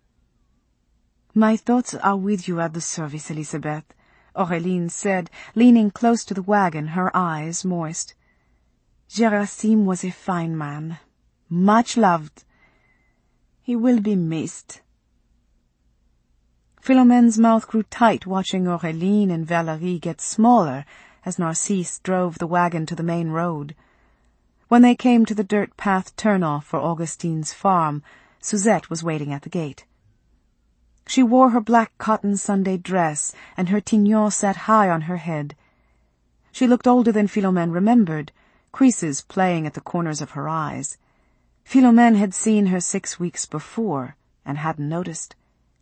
My thoughts are with you at the service, Elizabeth, Auréline said, leaning close to the wagon, her eyes moist. Gerasim was a fine man, much loved. He will be missed. Philomène's mouth grew tight watching Auréline and Valerie get smaller as Narcisse drove the wagon to the main road. When they came to the dirt path turnoff for Augustine's farm, Suzette was waiting at the gate. She wore her black cotton Sunday dress, and her tignon sat high on her head. She looked older than Philomène remembered, creases playing at the corners of her eyes. Philomène had seen her six weeks before, and hadn't noticed.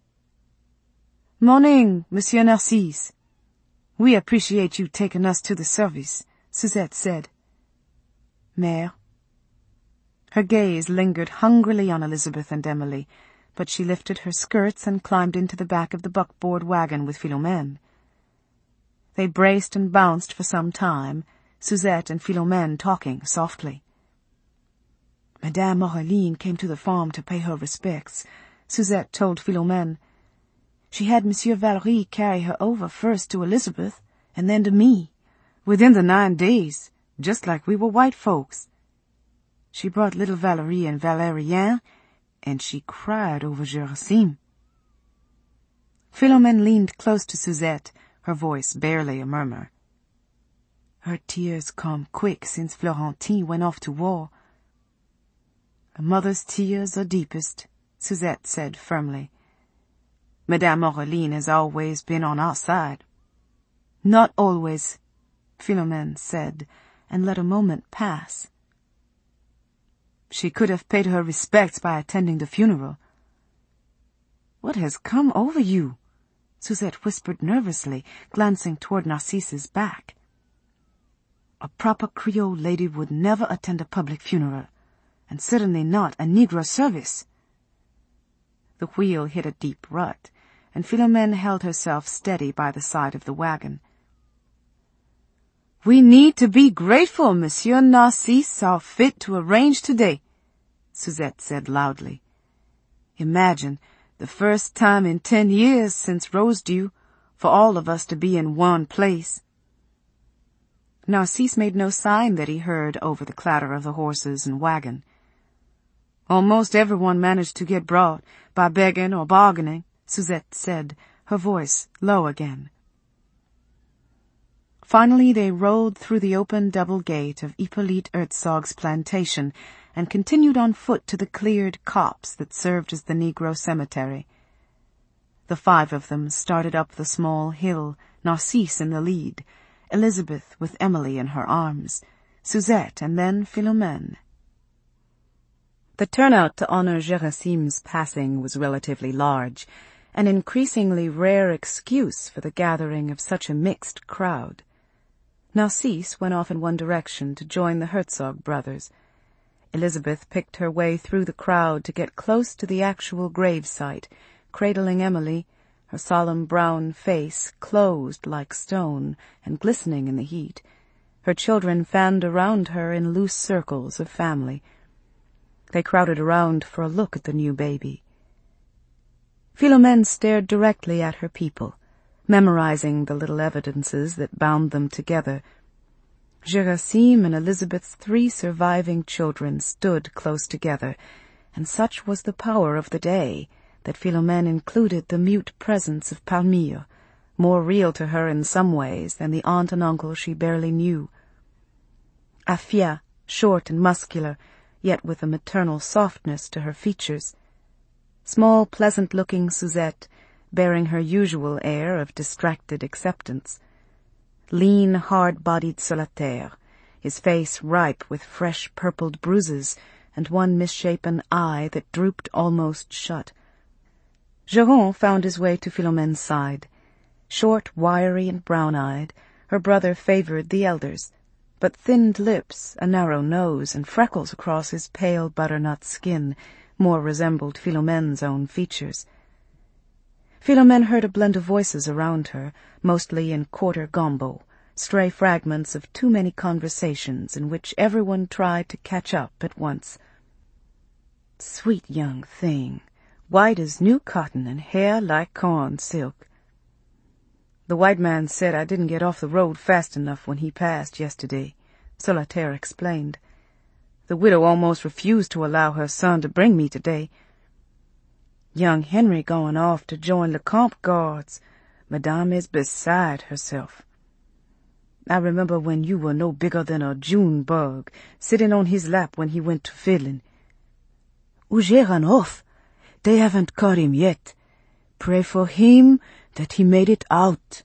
Morning, Monsieur Narcisse. We appreciate you taking us to the service, Suzette said. Mère. Her gaze lingered hungrily on Elizabeth and Emily, but she lifted her skirts and climbed into the back of the buckboard wagon with Philomène. They braced and bounced for some time, Suzette and Philomène talking softly. Madame Auréline came to the farm to pay her respects, Suzette told Philomène. She had Monsieur Valerie carry her over first to Elizabeth, and then to me, within the nine days, just like we were white folks. She brought little Valerie and Valérien, and she cried over Gerasim. Philomène leaned close to Suzette, her voice barely a murmur. Her tears come quick since Florentine went off to war. A mother's tears are deepest, Suzette said firmly. Madame Auréline has always been on our side. Not always, Philomène said, and let a moment pass. She could have paid her respects by attending the funeral. What has come over you? Suzette whispered nervously, glancing toward Narcisse's back. A proper Creole lady would never attend a public funeral, and certainly not a Negro service. The wheel hit a deep rut, and Philomène held herself steady by the side of the wagon. We need to be grateful Monsieur Narcisse saw fit to arrange today, Suzette said loudly. Imagine, the first time in ten years since Rosedew, for all of us to be in one place. Narcisse made no sign that he heard over the clatter of the horses and wagon. Almost everyone managed to get brought, by begging or bargaining, Suzette said, her voice low again. Finally they rolled through the open double gate of Hippolyte Herzog's plantation and continued on foot to the cleared copse that served as the Negro cemetery. The five of them started up the small hill, Narcisse in the lead, Elizabeth with Emily in her arms, Suzette and then Philomène. The turnout to honor Gerasim's passing was relatively large, an increasingly rare excuse for the gathering of such a mixed crowd. Narcisse went off in one direction to join the Herzog brothers. Elizabeth picked her way through the crowd to get close to the actual gravesite, cradling Emily, her solemn brown face closed like stone and glistening in the heat, her children fanned around her in loose circles of family. They crowded around for a look at the new baby. Philomène stared directly at her people, memorizing the little evidences that bound them together. Gerasim and Elizabeth's three surviving children stood close together, and such was the power of the day that Philomène included the mute presence of Palmyre, more real to her in some ways than the aunt and uncle she barely knew. Afia, short and muscular, yet with a maternal softness to her features. Small, pleasant-looking Suzette, bearing her usual air of distracted acceptance. Lean, hard-bodied Solitaire, his face ripe with fresh purpled bruises, and one misshapen eye that drooped almost shut. Geron found his way to Philomène's side. Short, wiry, and brown-eyed, her brother favored the elders, but thinned lips, a narrow nose, and freckles across his pale butternut skin more resembled Philomène's own features. Philomène heard a blend of voices around her, mostly in quarter gombo, stray fragments of too many conversations in which everyone tried to catch up at once. Sweet young thing, white as new cotton and hair like corn silk. The white man said I didn't get off the road fast enough when he passed yesterday, Solitaire explained. The widow almost refused to allow her son to bring me today. Young Henry going off to join the Camp Guards. Madame is beside herself. I remember when you were no bigger than a June bug, sitting on his lap when he went to fiddling. Auger ran off. They haven't caught him yet. Pray for him that he made it out.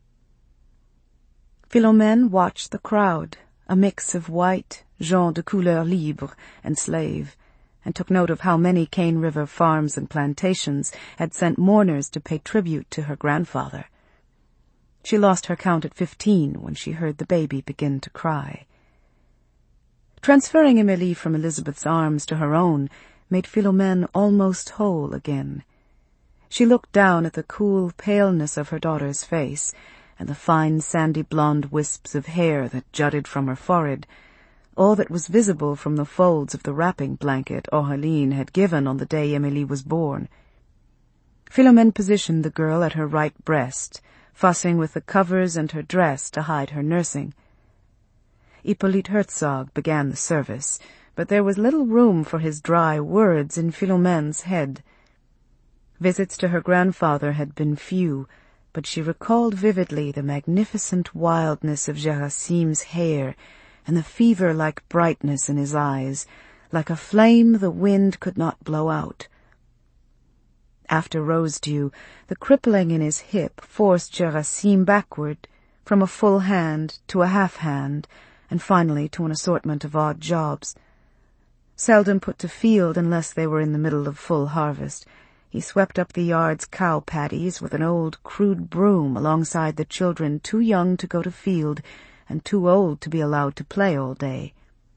Philomène watched the crowd, a mix of white, gens de couleur libre, and slave, and took note of how many Cane River farms and plantations had sent mourners to pay tribute to her grandfather. She lost her count at fifteen when she heard the baby begin to cry. Transferring Emilie from Elizabeth's arms to her own made Philomène almost whole again. She looked down at the cool paleness of her daughter's face, and the fine sandy blonde wisps of hair that jutted from her forehead, all that was visible from the folds of the wrapping blanket Aureline had given on the day Emilie was born. Philomène positioned the girl at her right breast, fussing with the covers and her dress to hide her nursing. Hippolyte Herzog began the service, but there was little room for his dry words in Philomène's head. Visits to her grandfather had been few, but she recalled vividly the magnificent wildness of Gerasim's hair and the fever-like brightness in his eyes, like a flame the wind could not blow out. After Rosedew, the crippling in his hip forced Gerasim backward, from a full hand to a half hand, and finally to an assortment of odd jobs. Seldom put to field unless they were in the middle of full harvest, he swept up the yard's cow paddies with an old crude broom alongside the children too young to go to field and too old to be allowed to play all day.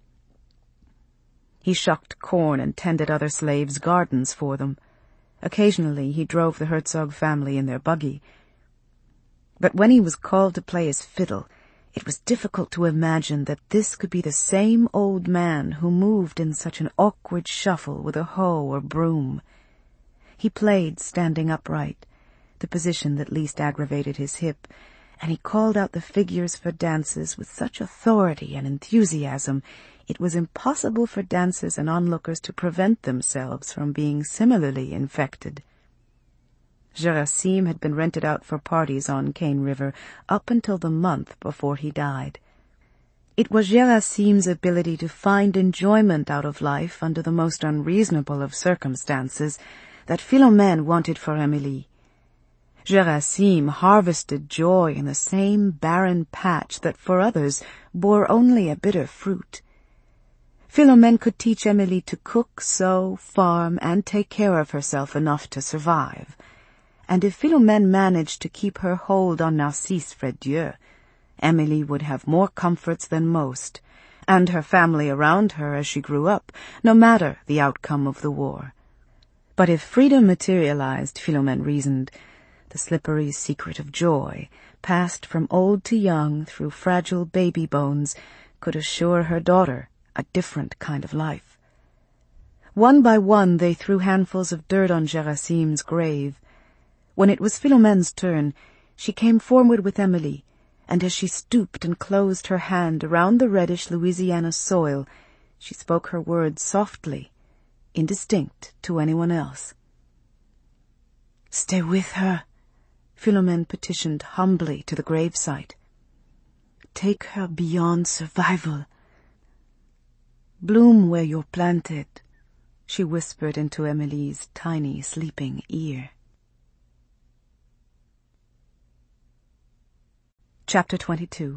He shucked corn and tended other slaves' gardens for them. Occasionally he drove the Herzog family in their buggy. But when he was called to play his fiddle, it was difficult to imagine that this could be the same old man who moved in such an awkward shuffle with a hoe or broom. He played standing upright, the position that least aggravated his hip, and he called out the figures for dances with such authority and enthusiasm it was impossible for dancers and onlookers to prevent themselves from being similarly infected. Gerasim had been rented out for parties on Cane River up until the month before he died. It was Gerasim's ability to find enjoyment out of life under the most unreasonable of circumstances that Philomène wanted for Emilie. Gerasim harvested joy in the same barren patch that for others bore only a bitter fruit. Philomène could teach Emilie to cook, sew, farm, and take care of herself enough to survive. And if Philomène managed to keep her hold on Narcisse Fredieu, Emilie would have more comforts than most, and her family around her as she grew up, no matter the outcome of the war. But if freedom materialized, Philomène reasoned, the slippery secret of joy, passed from old to young through fragile baby bones, could assure her daughter a different kind of life. One by one they threw handfuls of dirt on Gerasim's grave. When it was Philomène's turn, she came forward with Emilie, and as she stooped and closed her hand around the reddish Louisiana soil, she spoke her words softly, indistinct to anyone else. Stay with her, Philomène petitioned humbly to the gravesite. Take her beyond survival. Bloom where you're planted, she whispered into Emily's tiny sleeping ear. Chapter twenty-two.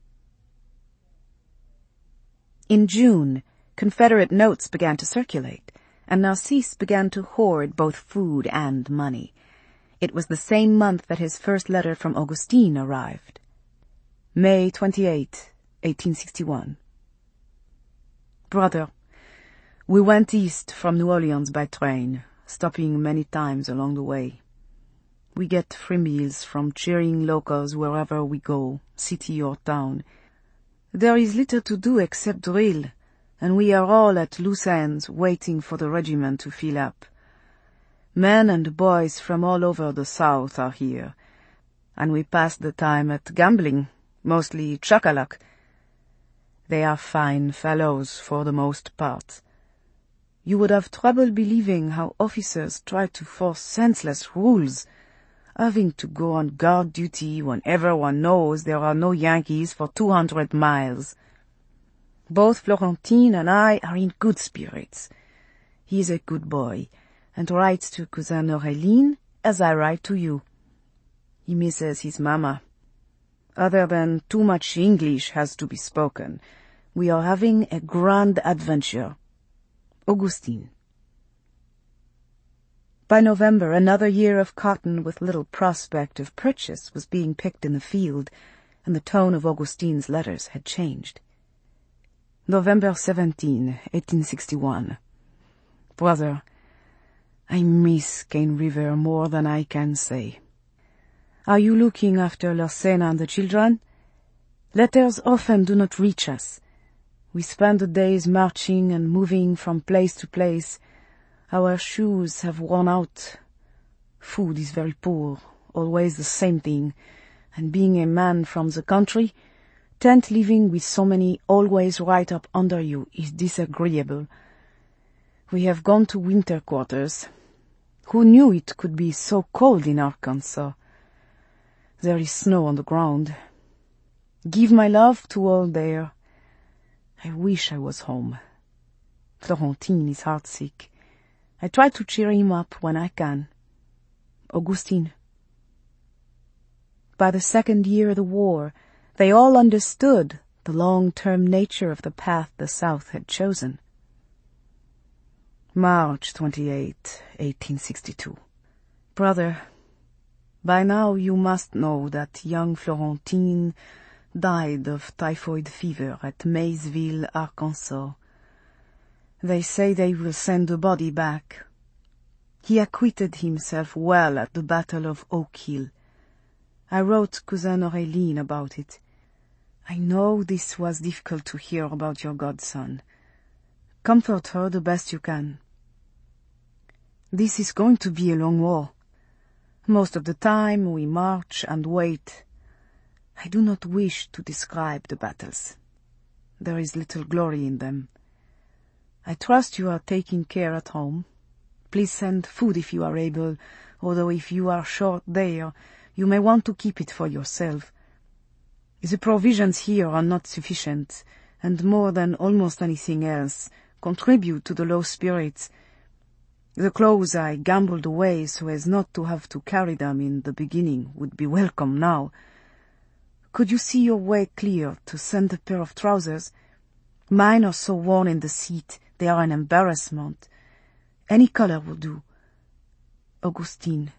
In June, Confederate notes began to circulate, and Narcisse began to hoard both food and money. It was the same month that his first letter from Augustine arrived. May twenty-eighth, eighteen sixty-one. Brother, we went east from New Orleans by train, stopping many times along the way. We get free meals from cheering locals wherever we go, city or town. There is little to do except drill, and we are all at loose ends waiting for the regiment to fill up. Men and boys from all over the South are here, and we pass the time at gambling, mostly chocolate. They are fine fellows for the most part. You would have trouble believing how officers try to force senseless rules, having to go on guard duty when everyone knows there are no Yankees for two hundred miles. Both Florentine and I are in good spirits. He is a good boy, and writes to Cousin Auréline as I write to you. He misses his mama. Other than too much English has to be spoken, we are having a grand adventure. Augustine. By November, another year of cotton with little prospect of purchase was being picked in the field, and the tone of Augustine's letters had changed. November seventeenth, eighteen sixty-one. Brother, I miss Cane River more than I can say. Are you looking after Lorcena and the children? Letters often do not reach us. We spend the days marching and moving from place to place. Our shoes have worn out. Food is very poor, always the same thing, and being a man from the country, tent living with so many always right up under you is disagreeable. We have gone to winter quarters. Who knew it could be so cold in Arkansas? There is snow on the ground. Give my love to all there. I wish I was home. Florentine is heartsick. I try to cheer him up when I can. Augustine. By the second year of the war, they all understood the long-term nature of the path the South had chosen. March twenty-eighth, eighteen sixty-two. Brother, by now you must know that young Florentine died of typhoid fever at Maysville, Arkansas. They say they will send the body back. He acquitted himself well at the Battle of Oak Hill. I wrote Cousin Auréline about it. I know this was difficult to hear about your godson. Comfort her the best you can. This is going to be a long war. Most of the time we march and wait. I do not wish to describe the battles. There is little glory in them. I trust you are taking care at home. Please send food if you are able, although if you are short there, you may want to keep it for yourself. The provisions here are not sufficient, and more than almost anything else, contribute to the low spirits. The clothes I gambled away so as not to have to carry them in the beginning would be welcome now. Could you see your way clear to send a pair of trousers? Mine are so worn in the seat, they are an embarrassment. Any color will do. Augustine.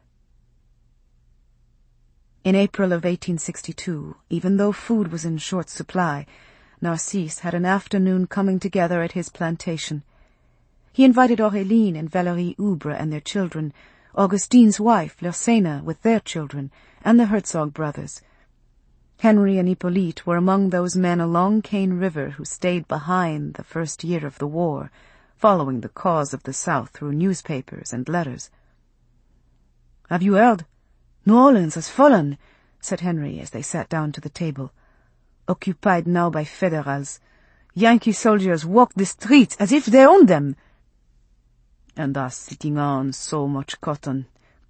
In April of eighteen sixty-two, even though food was in short supply, Narcisse had an afternoon coming together at his plantation. He invited Auréline and Valérie Oubre and their children, Augustine's wife, Lorcena, with their children, and the Herzog brothers. Henry and Hippolyte were among those men along Cane River who stayed behind the first year of the war, following the cause of the South through newspapers and letters. "Have you heard? New Orleans has fallen," said Henry as they sat down to the table. "Occupied now by Federals. Yankee soldiers walk the streets as if they owned them. And us sitting on so much cotton,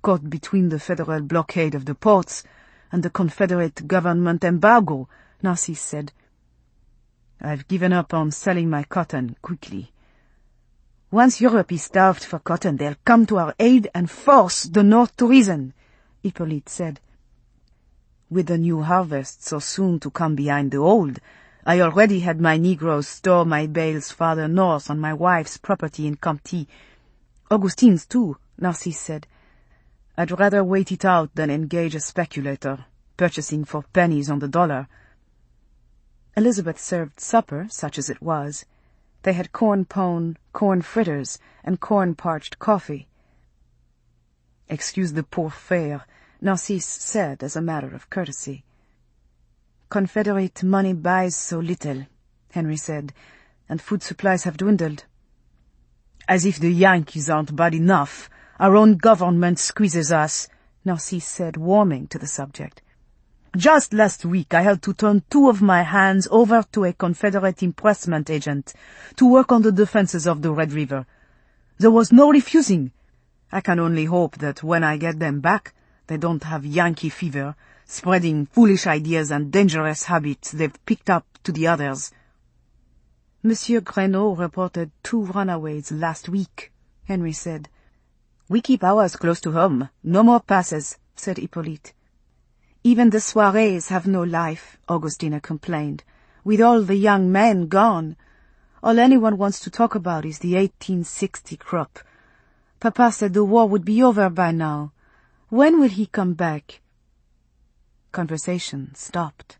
caught between the federal blockade of the ports and the Confederate government embargo, Narcisse said. I've given up on selling my cotton quickly. Once Europe is starved for cotton, they'll come to our aid and force the North to reason, Hippolyte said. With the new harvest so soon to come behind the old, I already had my Negroes store my bales farther north on my wife's property in Campti. Augustine's too, Narcisse said. I'd rather wait it out than engage a speculator, purchasing for pennies on the dollar. Elizabeth served supper, such as it was. They had corn pone, corn fritters, and corn-parched coffee. Excuse the poor fare, Narcisse said as a matter of courtesy. Confederate money buys so little, Henry said, and food supplies have dwindled. As if the Yankees aren't bad enough, our own government squeezes us, Narcisse said, warming to the subject. Just last week I had to turn two of my hands over to a Confederate impressment agent to work on the defenses of the Red River. There was no refusing. I can only hope that when I get them back, they don't have Yankee fever, spreading foolish ideas and dangerous habits they've picked up to the others. Monsieur Greneau reported two runaways last week, Henry said. We keep ours close to home. No more passes, said Hippolyte. Even the soirees have no life, Augustina complained. With all the young men gone, all anyone wants to talk about is the eighteen sixty crop. Papa said the war would be over by now. When will he come back? Conversation stopped.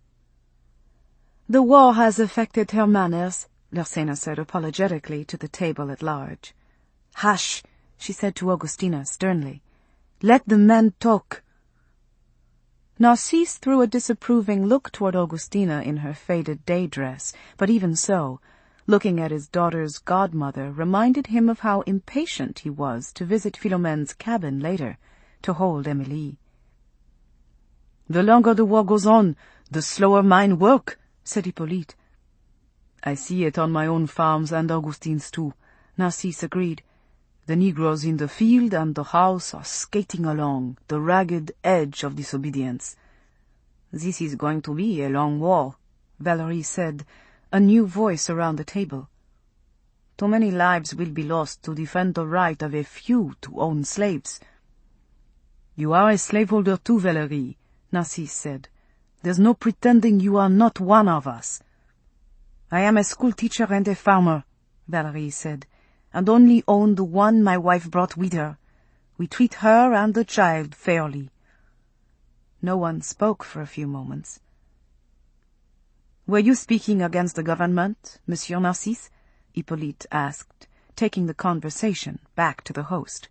The war has affected her manners, Larsena said apologetically to the table at large. Hush, she said to Augustina sternly. Let the men talk. Narcisse threw a disapproving look toward Augustina in her faded day dress, but even so, looking at his daughter's godmother reminded him of how impatient he was to visit Philomene's cabin later, to hold Emilie. The longer the war goes on, the slower mine work, said Hippolyte. I see it on my own farms and Augustine's too, Narcisse agreed. The Negroes in the field and the house are skating along the ragged edge of disobedience. This is going to be a long war, Valerie said, a new voice around the table. Too many lives will be lost to defend the right of a few to own slaves. You are a slaveholder too, Valerie, Narcisse said. There's no pretending you are not one of us. I am a schoolteacher and a farmer, Valerie said, and only own the one my wife brought with her. We treat her and the child fairly. No one spoke for a few moments. Were you speaking against the government, Monsieur Narcisse? Hippolyte asked, taking the conversation back to the host.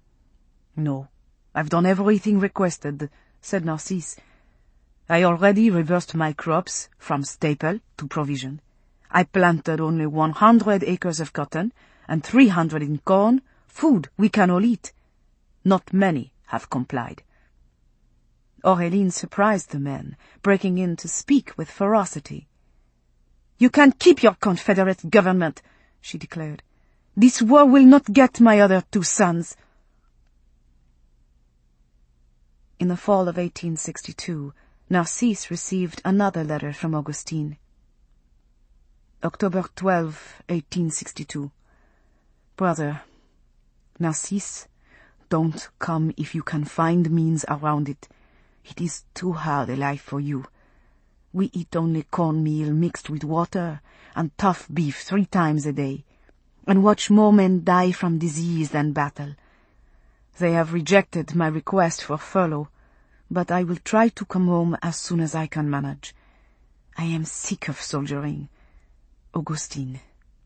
No, I've done everything requested, said Narcisse. I already reversed my crops from staple to provision. I planted only one hundred acres of cotton and three hundred in corn, food we can all eat. Not many have complied. Auréline surprised the men, breaking in to speak with ferocity. You can keep your Confederate government, she declared. This war will not get my other two sons. In the fall of eighteen sixty-two, Narcisse received another letter from Augustine. October twelfth, eighteen sixty-two. Brother, Narcisse, don't come if you can find means around it. It is too hard a life for you. We eat only cornmeal mixed with water and tough beef three times a day, and watch more men die from disease than battle. They have rejected my request for furlough, but I will try to come home as soon as I can manage. I am sick of soldiering. Augustine.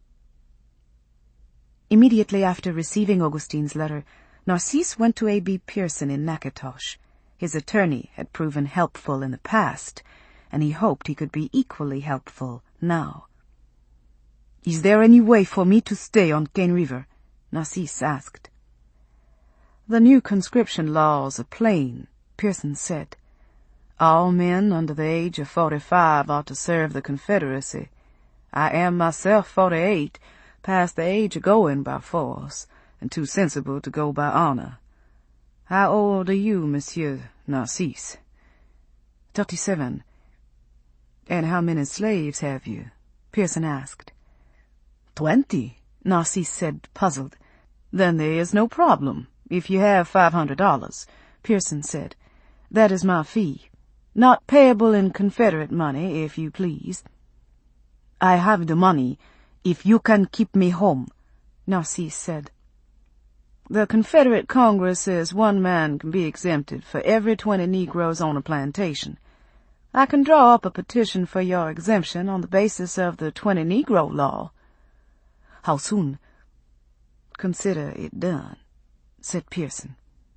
Immediately after receiving Augustine's letter, Narcisse went to A B Pearson in Natchitoches. His attorney had proven helpful in the past, and he hoped he could be equally helpful now. Is there any way for me to stay on Cane River? Narcisse asked. The new conscription laws are plain, Pearson said. All men under the age of forty-five are to serve the Confederacy. I am myself forty-eight, past the age of going by force, and too sensible to go by honor. How old are you, Monsieur Narcisse? Thirty-seven. And how many slaves have you? Pearson asked. Twenty, Narcisse said, puzzled. Then there is no problem. If you have five hundred dollars, Pearson said. That is my fee. Not payable in Confederate money, if you please. I have the money, if you can keep me home, Narcisse said. The Confederate Congress says one man can be exempted for every twenty Negroes on a plantation. I can draw up a petition for your exemption on the basis of the twenty Negro law. How soon? Consider it done, said Pearson.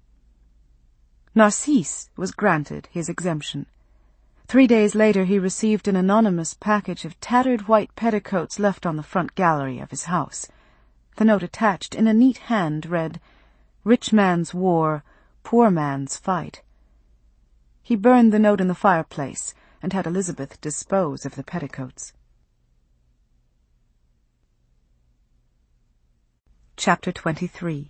Narcisse was granted his exemption. Three days later he received an anonymous package of tattered white petticoats left on the front gallery of his house. The note attached in a neat hand read, "Rich man's war, poor man's fight." He burned the note in the fireplace and had Elizabeth dispose of the petticoats. Chapter twenty-three.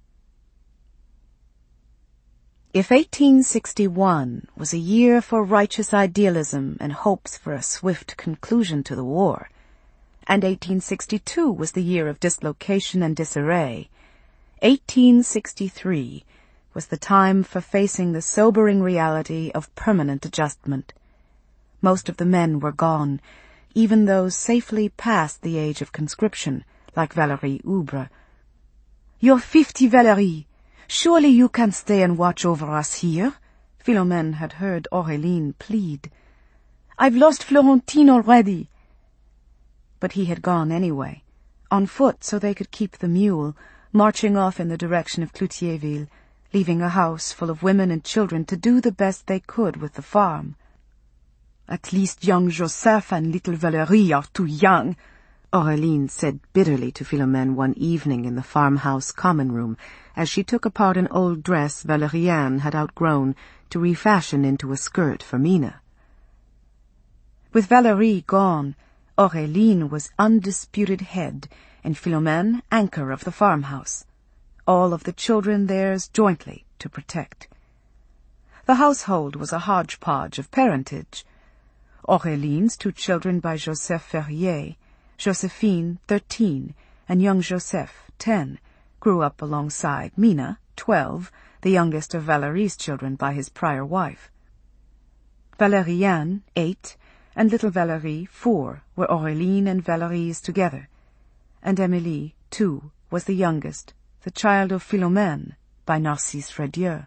If eighteen sixty-one was a year for righteous idealism and hopes for a swift conclusion to the war, and eighteen sixty-two was the year of dislocation and disarray, eighteen sixty-three was the time for facing the sobering reality of permanent adjustment. Most of the men were gone, even those safely past the age of conscription, like Valérie Oubre. "You're fifty, Valérie. Surely you can stay and watch over us here," Philomène had heard Auréline plead. "I've lost Florentine already." But he had gone anyway, on foot so they could keep the mule, marching off in the direction of Cloutierville, leaving a house full of women and children to do the best they could with the farm. "At least young Joseph and little Valérie are too young," Auréline said bitterly to Philomène one evening in the farmhouse common room, as she took apart an old dress Valériane had outgrown to refashion into a skirt for Mina. With Valérie gone, Auréline was undisputed head, and Philomène anchor of the farmhouse, all of the children theirs jointly to protect. The household was a hodgepodge of parentage. Auréline's two children by Joseph Ferrier, Josephine, thirteen, and young Joseph, ten, grew up alongside Mina, twelve, the youngest of Valérie's children by his prior wife. Valériane, eight, and little Valérie, four, were Auréline and Valérie's together, and Émilie, two, was the youngest, the child of Philomène, by Narcisse Fredieu.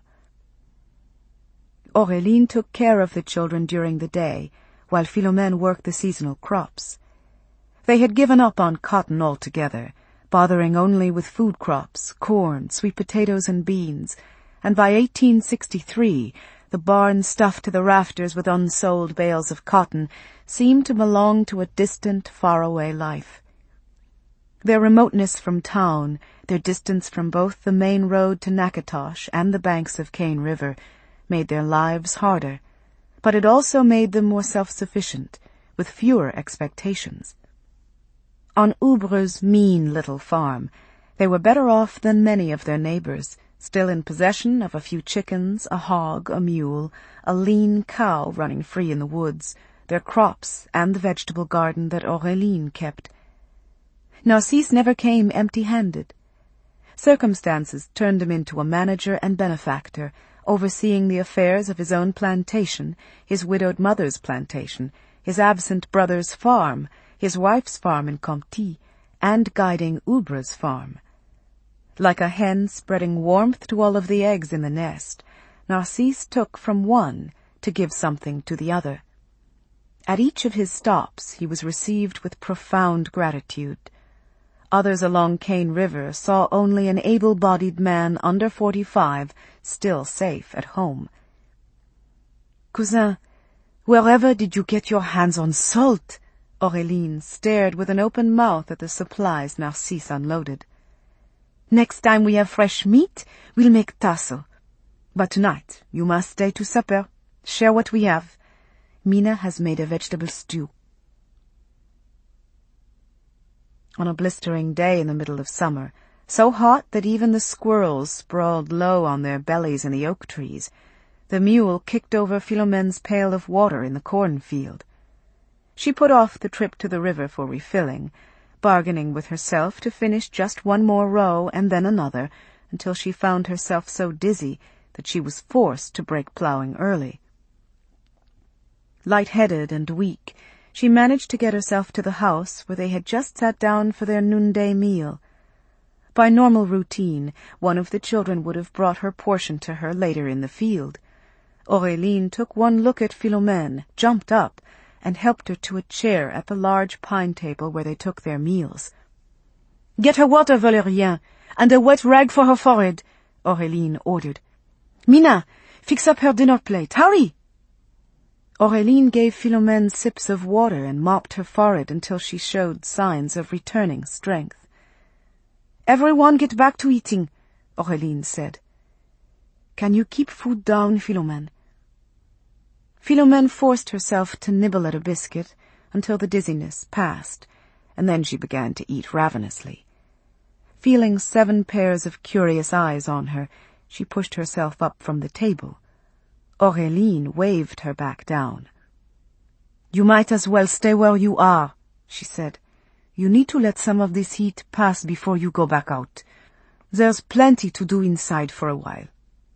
Auréline took care of the children during the day, while Philomène worked the seasonal crops. They had given up on cotton altogether, bothering only with food crops, corn, sweet potatoes, and beans, and by eighteen sixty-three the barn stuffed to the rafters with unsold bales of cotton seemed to belong to a distant, faraway life. Their remoteness from town, their distance from both the main road to Natchitoches and the banks of Cane River, made their lives harder, but it also made them more self-sufficient, with fewer expectations. On Oubre's mean little farm, they were better off than many of their neighbors, still in possession of a few chickens, a hog, a mule, a lean cow running free in the woods, their crops, and the vegetable garden that Auréline kept. Narcisse never came empty-handed. Circumstances turned him into a manager and benefactor, overseeing the affairs of his own plantation, his widowed mother's plantation, his absent brother's farm, his wife's farm in Comté, and guiding Oubre's farm. Like a hen spreading warmth to all of the eggs in the nest, Narcisse took from one to give something to the other. At each of his stops he was received with profound gratitude. Others along Cane River saw only an able-bodied man under forty-five still safe at home. "Cousin, wherever did you get your hands on salt?" Auréline stared with an open mouth at the supplies Narcisse unloaded. "Next time we have fresh meat, we'll make tasso. But tonight you must stay to supper. Share what we have. Mina has made a vegetable stew." On a blistering day in the middle of summer, so hot that even the squirrels sprawled low on their bellies in the oak trees. The mule kicked over Philomene's pail of water in the cornfield. She put off the trip to the river for refilling, bargaining with herself to finish just one more row and then another, until she found herself so dizzy that she was forced to break ploughing early. Light-headed and weak, she managed to get herself to the house where they had just sat down for their noonday meal. By normal routine, one of the children would have brought her portion to her later in the field. Auréline took one look at Philomene, jumped up, and helped her to a chair at the large pine table where they took their meals. "Get her water, Valérien, and a wet rag for her forehead," Auréline ordered. "Mina, fix up her dinner plate. Hurry!" Auréline gave Philomene sips of water and mopped her forehead until she showed signs of returning strength. "Everyone get back to eating," Auréline said. "Can you keep food down, Philomene?" Philomene forced herself to nibble at a biscuit until the dizziness passed, and then she began to eat ravenously. Feeling seven pairs of curious eyes on her, she pushed herself up from the table. Auréline waved her back down. "You might as well stay where you are," she said. "You need to let some of this heat pass before you go back out. There's plenty to do inside for a while."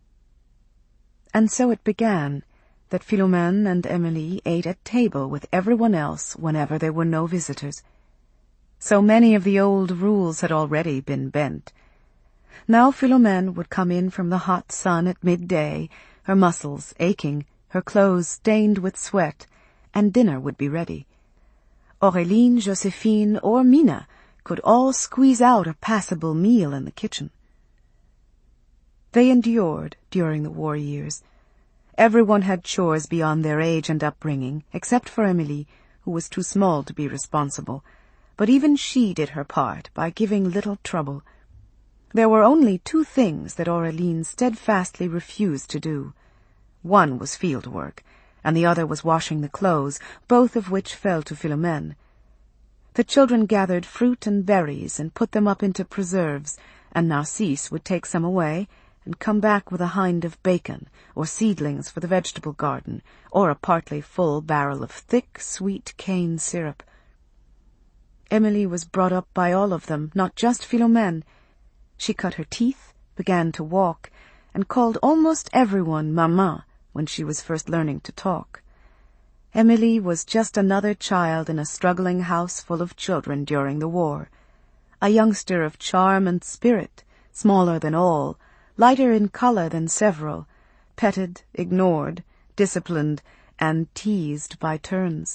And so it began, that Philomene and Emilie ate at table with everyone else whenever there were no visitors. So many of the old rules had already been bent. Now Philomene would come in from the hot sun at midday, her muscles aching, her clothes stained with sweat, and dinner would be ready. Auréline, Joséphine, or Mina could all squeeze out a passable meal in the kitchen. They endured during the war years. Everyone had chores beyond their age and upbringing, except for Emilie, who was too small to be responsible, but even she did her part by giving little trouble. There were only two things that Auréline steadfastly refused to do. One was field work, and the other was washing the clothes, both of which fell to Philomene. The children gathered fruit and berries and put them up into preserves, and Narcisse would take some away and come back with a hind of bacon, or seedlings for the vegetable garden, or a partly full barrel of thick, sweet cane syrup. Emilie was brought up by all of them, not just Philomene. She cut her teeth, began to walk, and called almost everyone Maman when she was first learning to talk. Emilie was just another child in a struggling house full of children during the war, a youngster of charm and spirit, smaller than all, lighter in color than several, petted, ignored, disciplined, and teased by turns.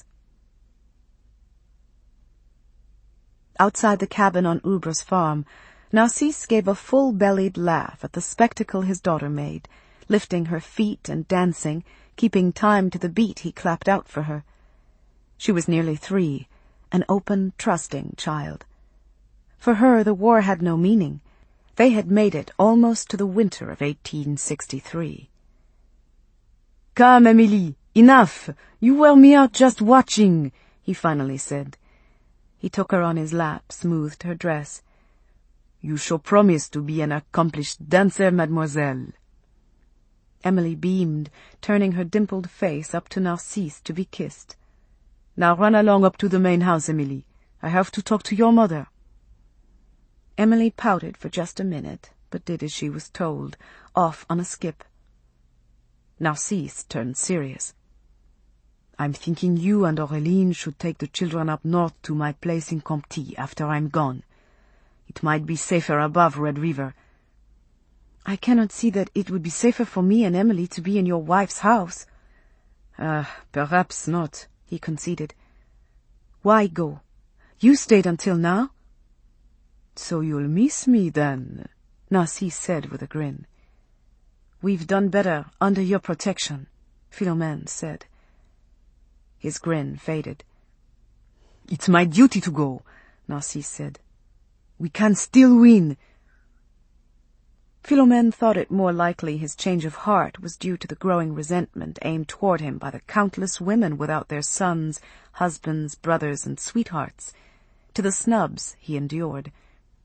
Outside the cabin on Ubre's farm, Narcisse gave a full-bellied laugh at the spectacle his daughter made, lifting her feet and dancing, keeping time to the beat he clapped out for her. She was nearly three, an open, trusting child. For her the war had no meaning. They had made it almost to the winter of eighteen sixty-three. "Come, Emilie, enough! You wear me out just watching," he finally said. He took her on his lap, smoothed her dress. "You shall promise to be an accomplished dancer, mademoiselle." Emilie beamed, turning her dimpled face up to Narcisse to be kissed. "Now run along up to the main house, Emilie. I have to talk to your mother." Emilie pouted for just a minute, but did as she was told, off on a skip. Narcisse turned serious. "I'm thinking you and Auréline should take the children up north to my place in Compty after I'm gone. It might be safer above Red River." "I cannot see that it would be safer for me and Emilie to be in your wife's house." "Ah, uh, perhaps not," he conceded. "Why go? You stayed until now." "So you'll miss me, then," Narcisse said with a grin. "We've done better under your protection," Philomene said. His grin faded. "It's my duty to go," Narcisse said. "We can still win." Philomene thought it more likely his change of heart was due to the growing resentment aimed toward him by the countless women without their sons, husbands, brothers, and sweethearts, to the snubs he endured.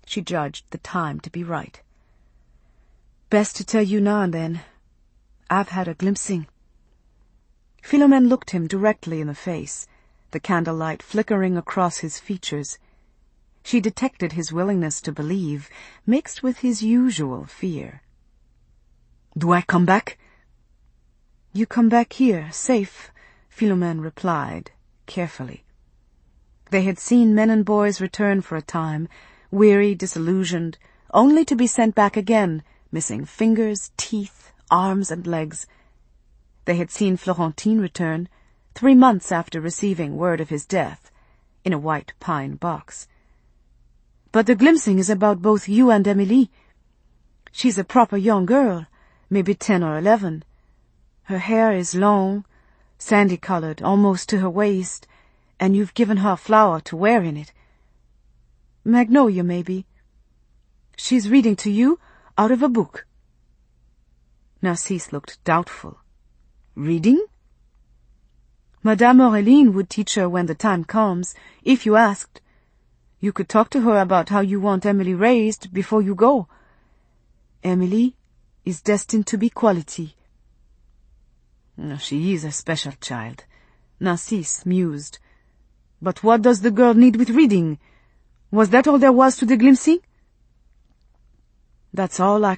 She judged the time to be right. Best to tell you now, then. I've had a glimpsing. Philomène looked him directly in the face, the candlelight flickering across his features. She detected his willingness to believe, mixed with his usual fear. Do I come back? You come back here, safe, Philomène replied, carefully. They had seen men and boys return for a time, weary, disillusioned, only to be sent back again, missing fingers, teeth, arms, and legs. They had seen Florentine return, three months after receiving word of his death, in a white pine box. But the glimpsing is about both you and Emilie. She's a proper young girl, maybe ten or eleven. Her hair is long, sandy-colored, almost to her waist, and you've given her a flower to wear in it. Magnolia, maybe. She's reading to you out of a book. Narcisse looked doubtful. Reading? Madame Auréline would teach her when the time comes, if you asked. You could talk to her about how you want Emilie raised before you go. Emilie is destined to be quality. She is a special child, Narcisse mused. But what does the girl need with reading? Was that all there was to the glimpsing? That's all I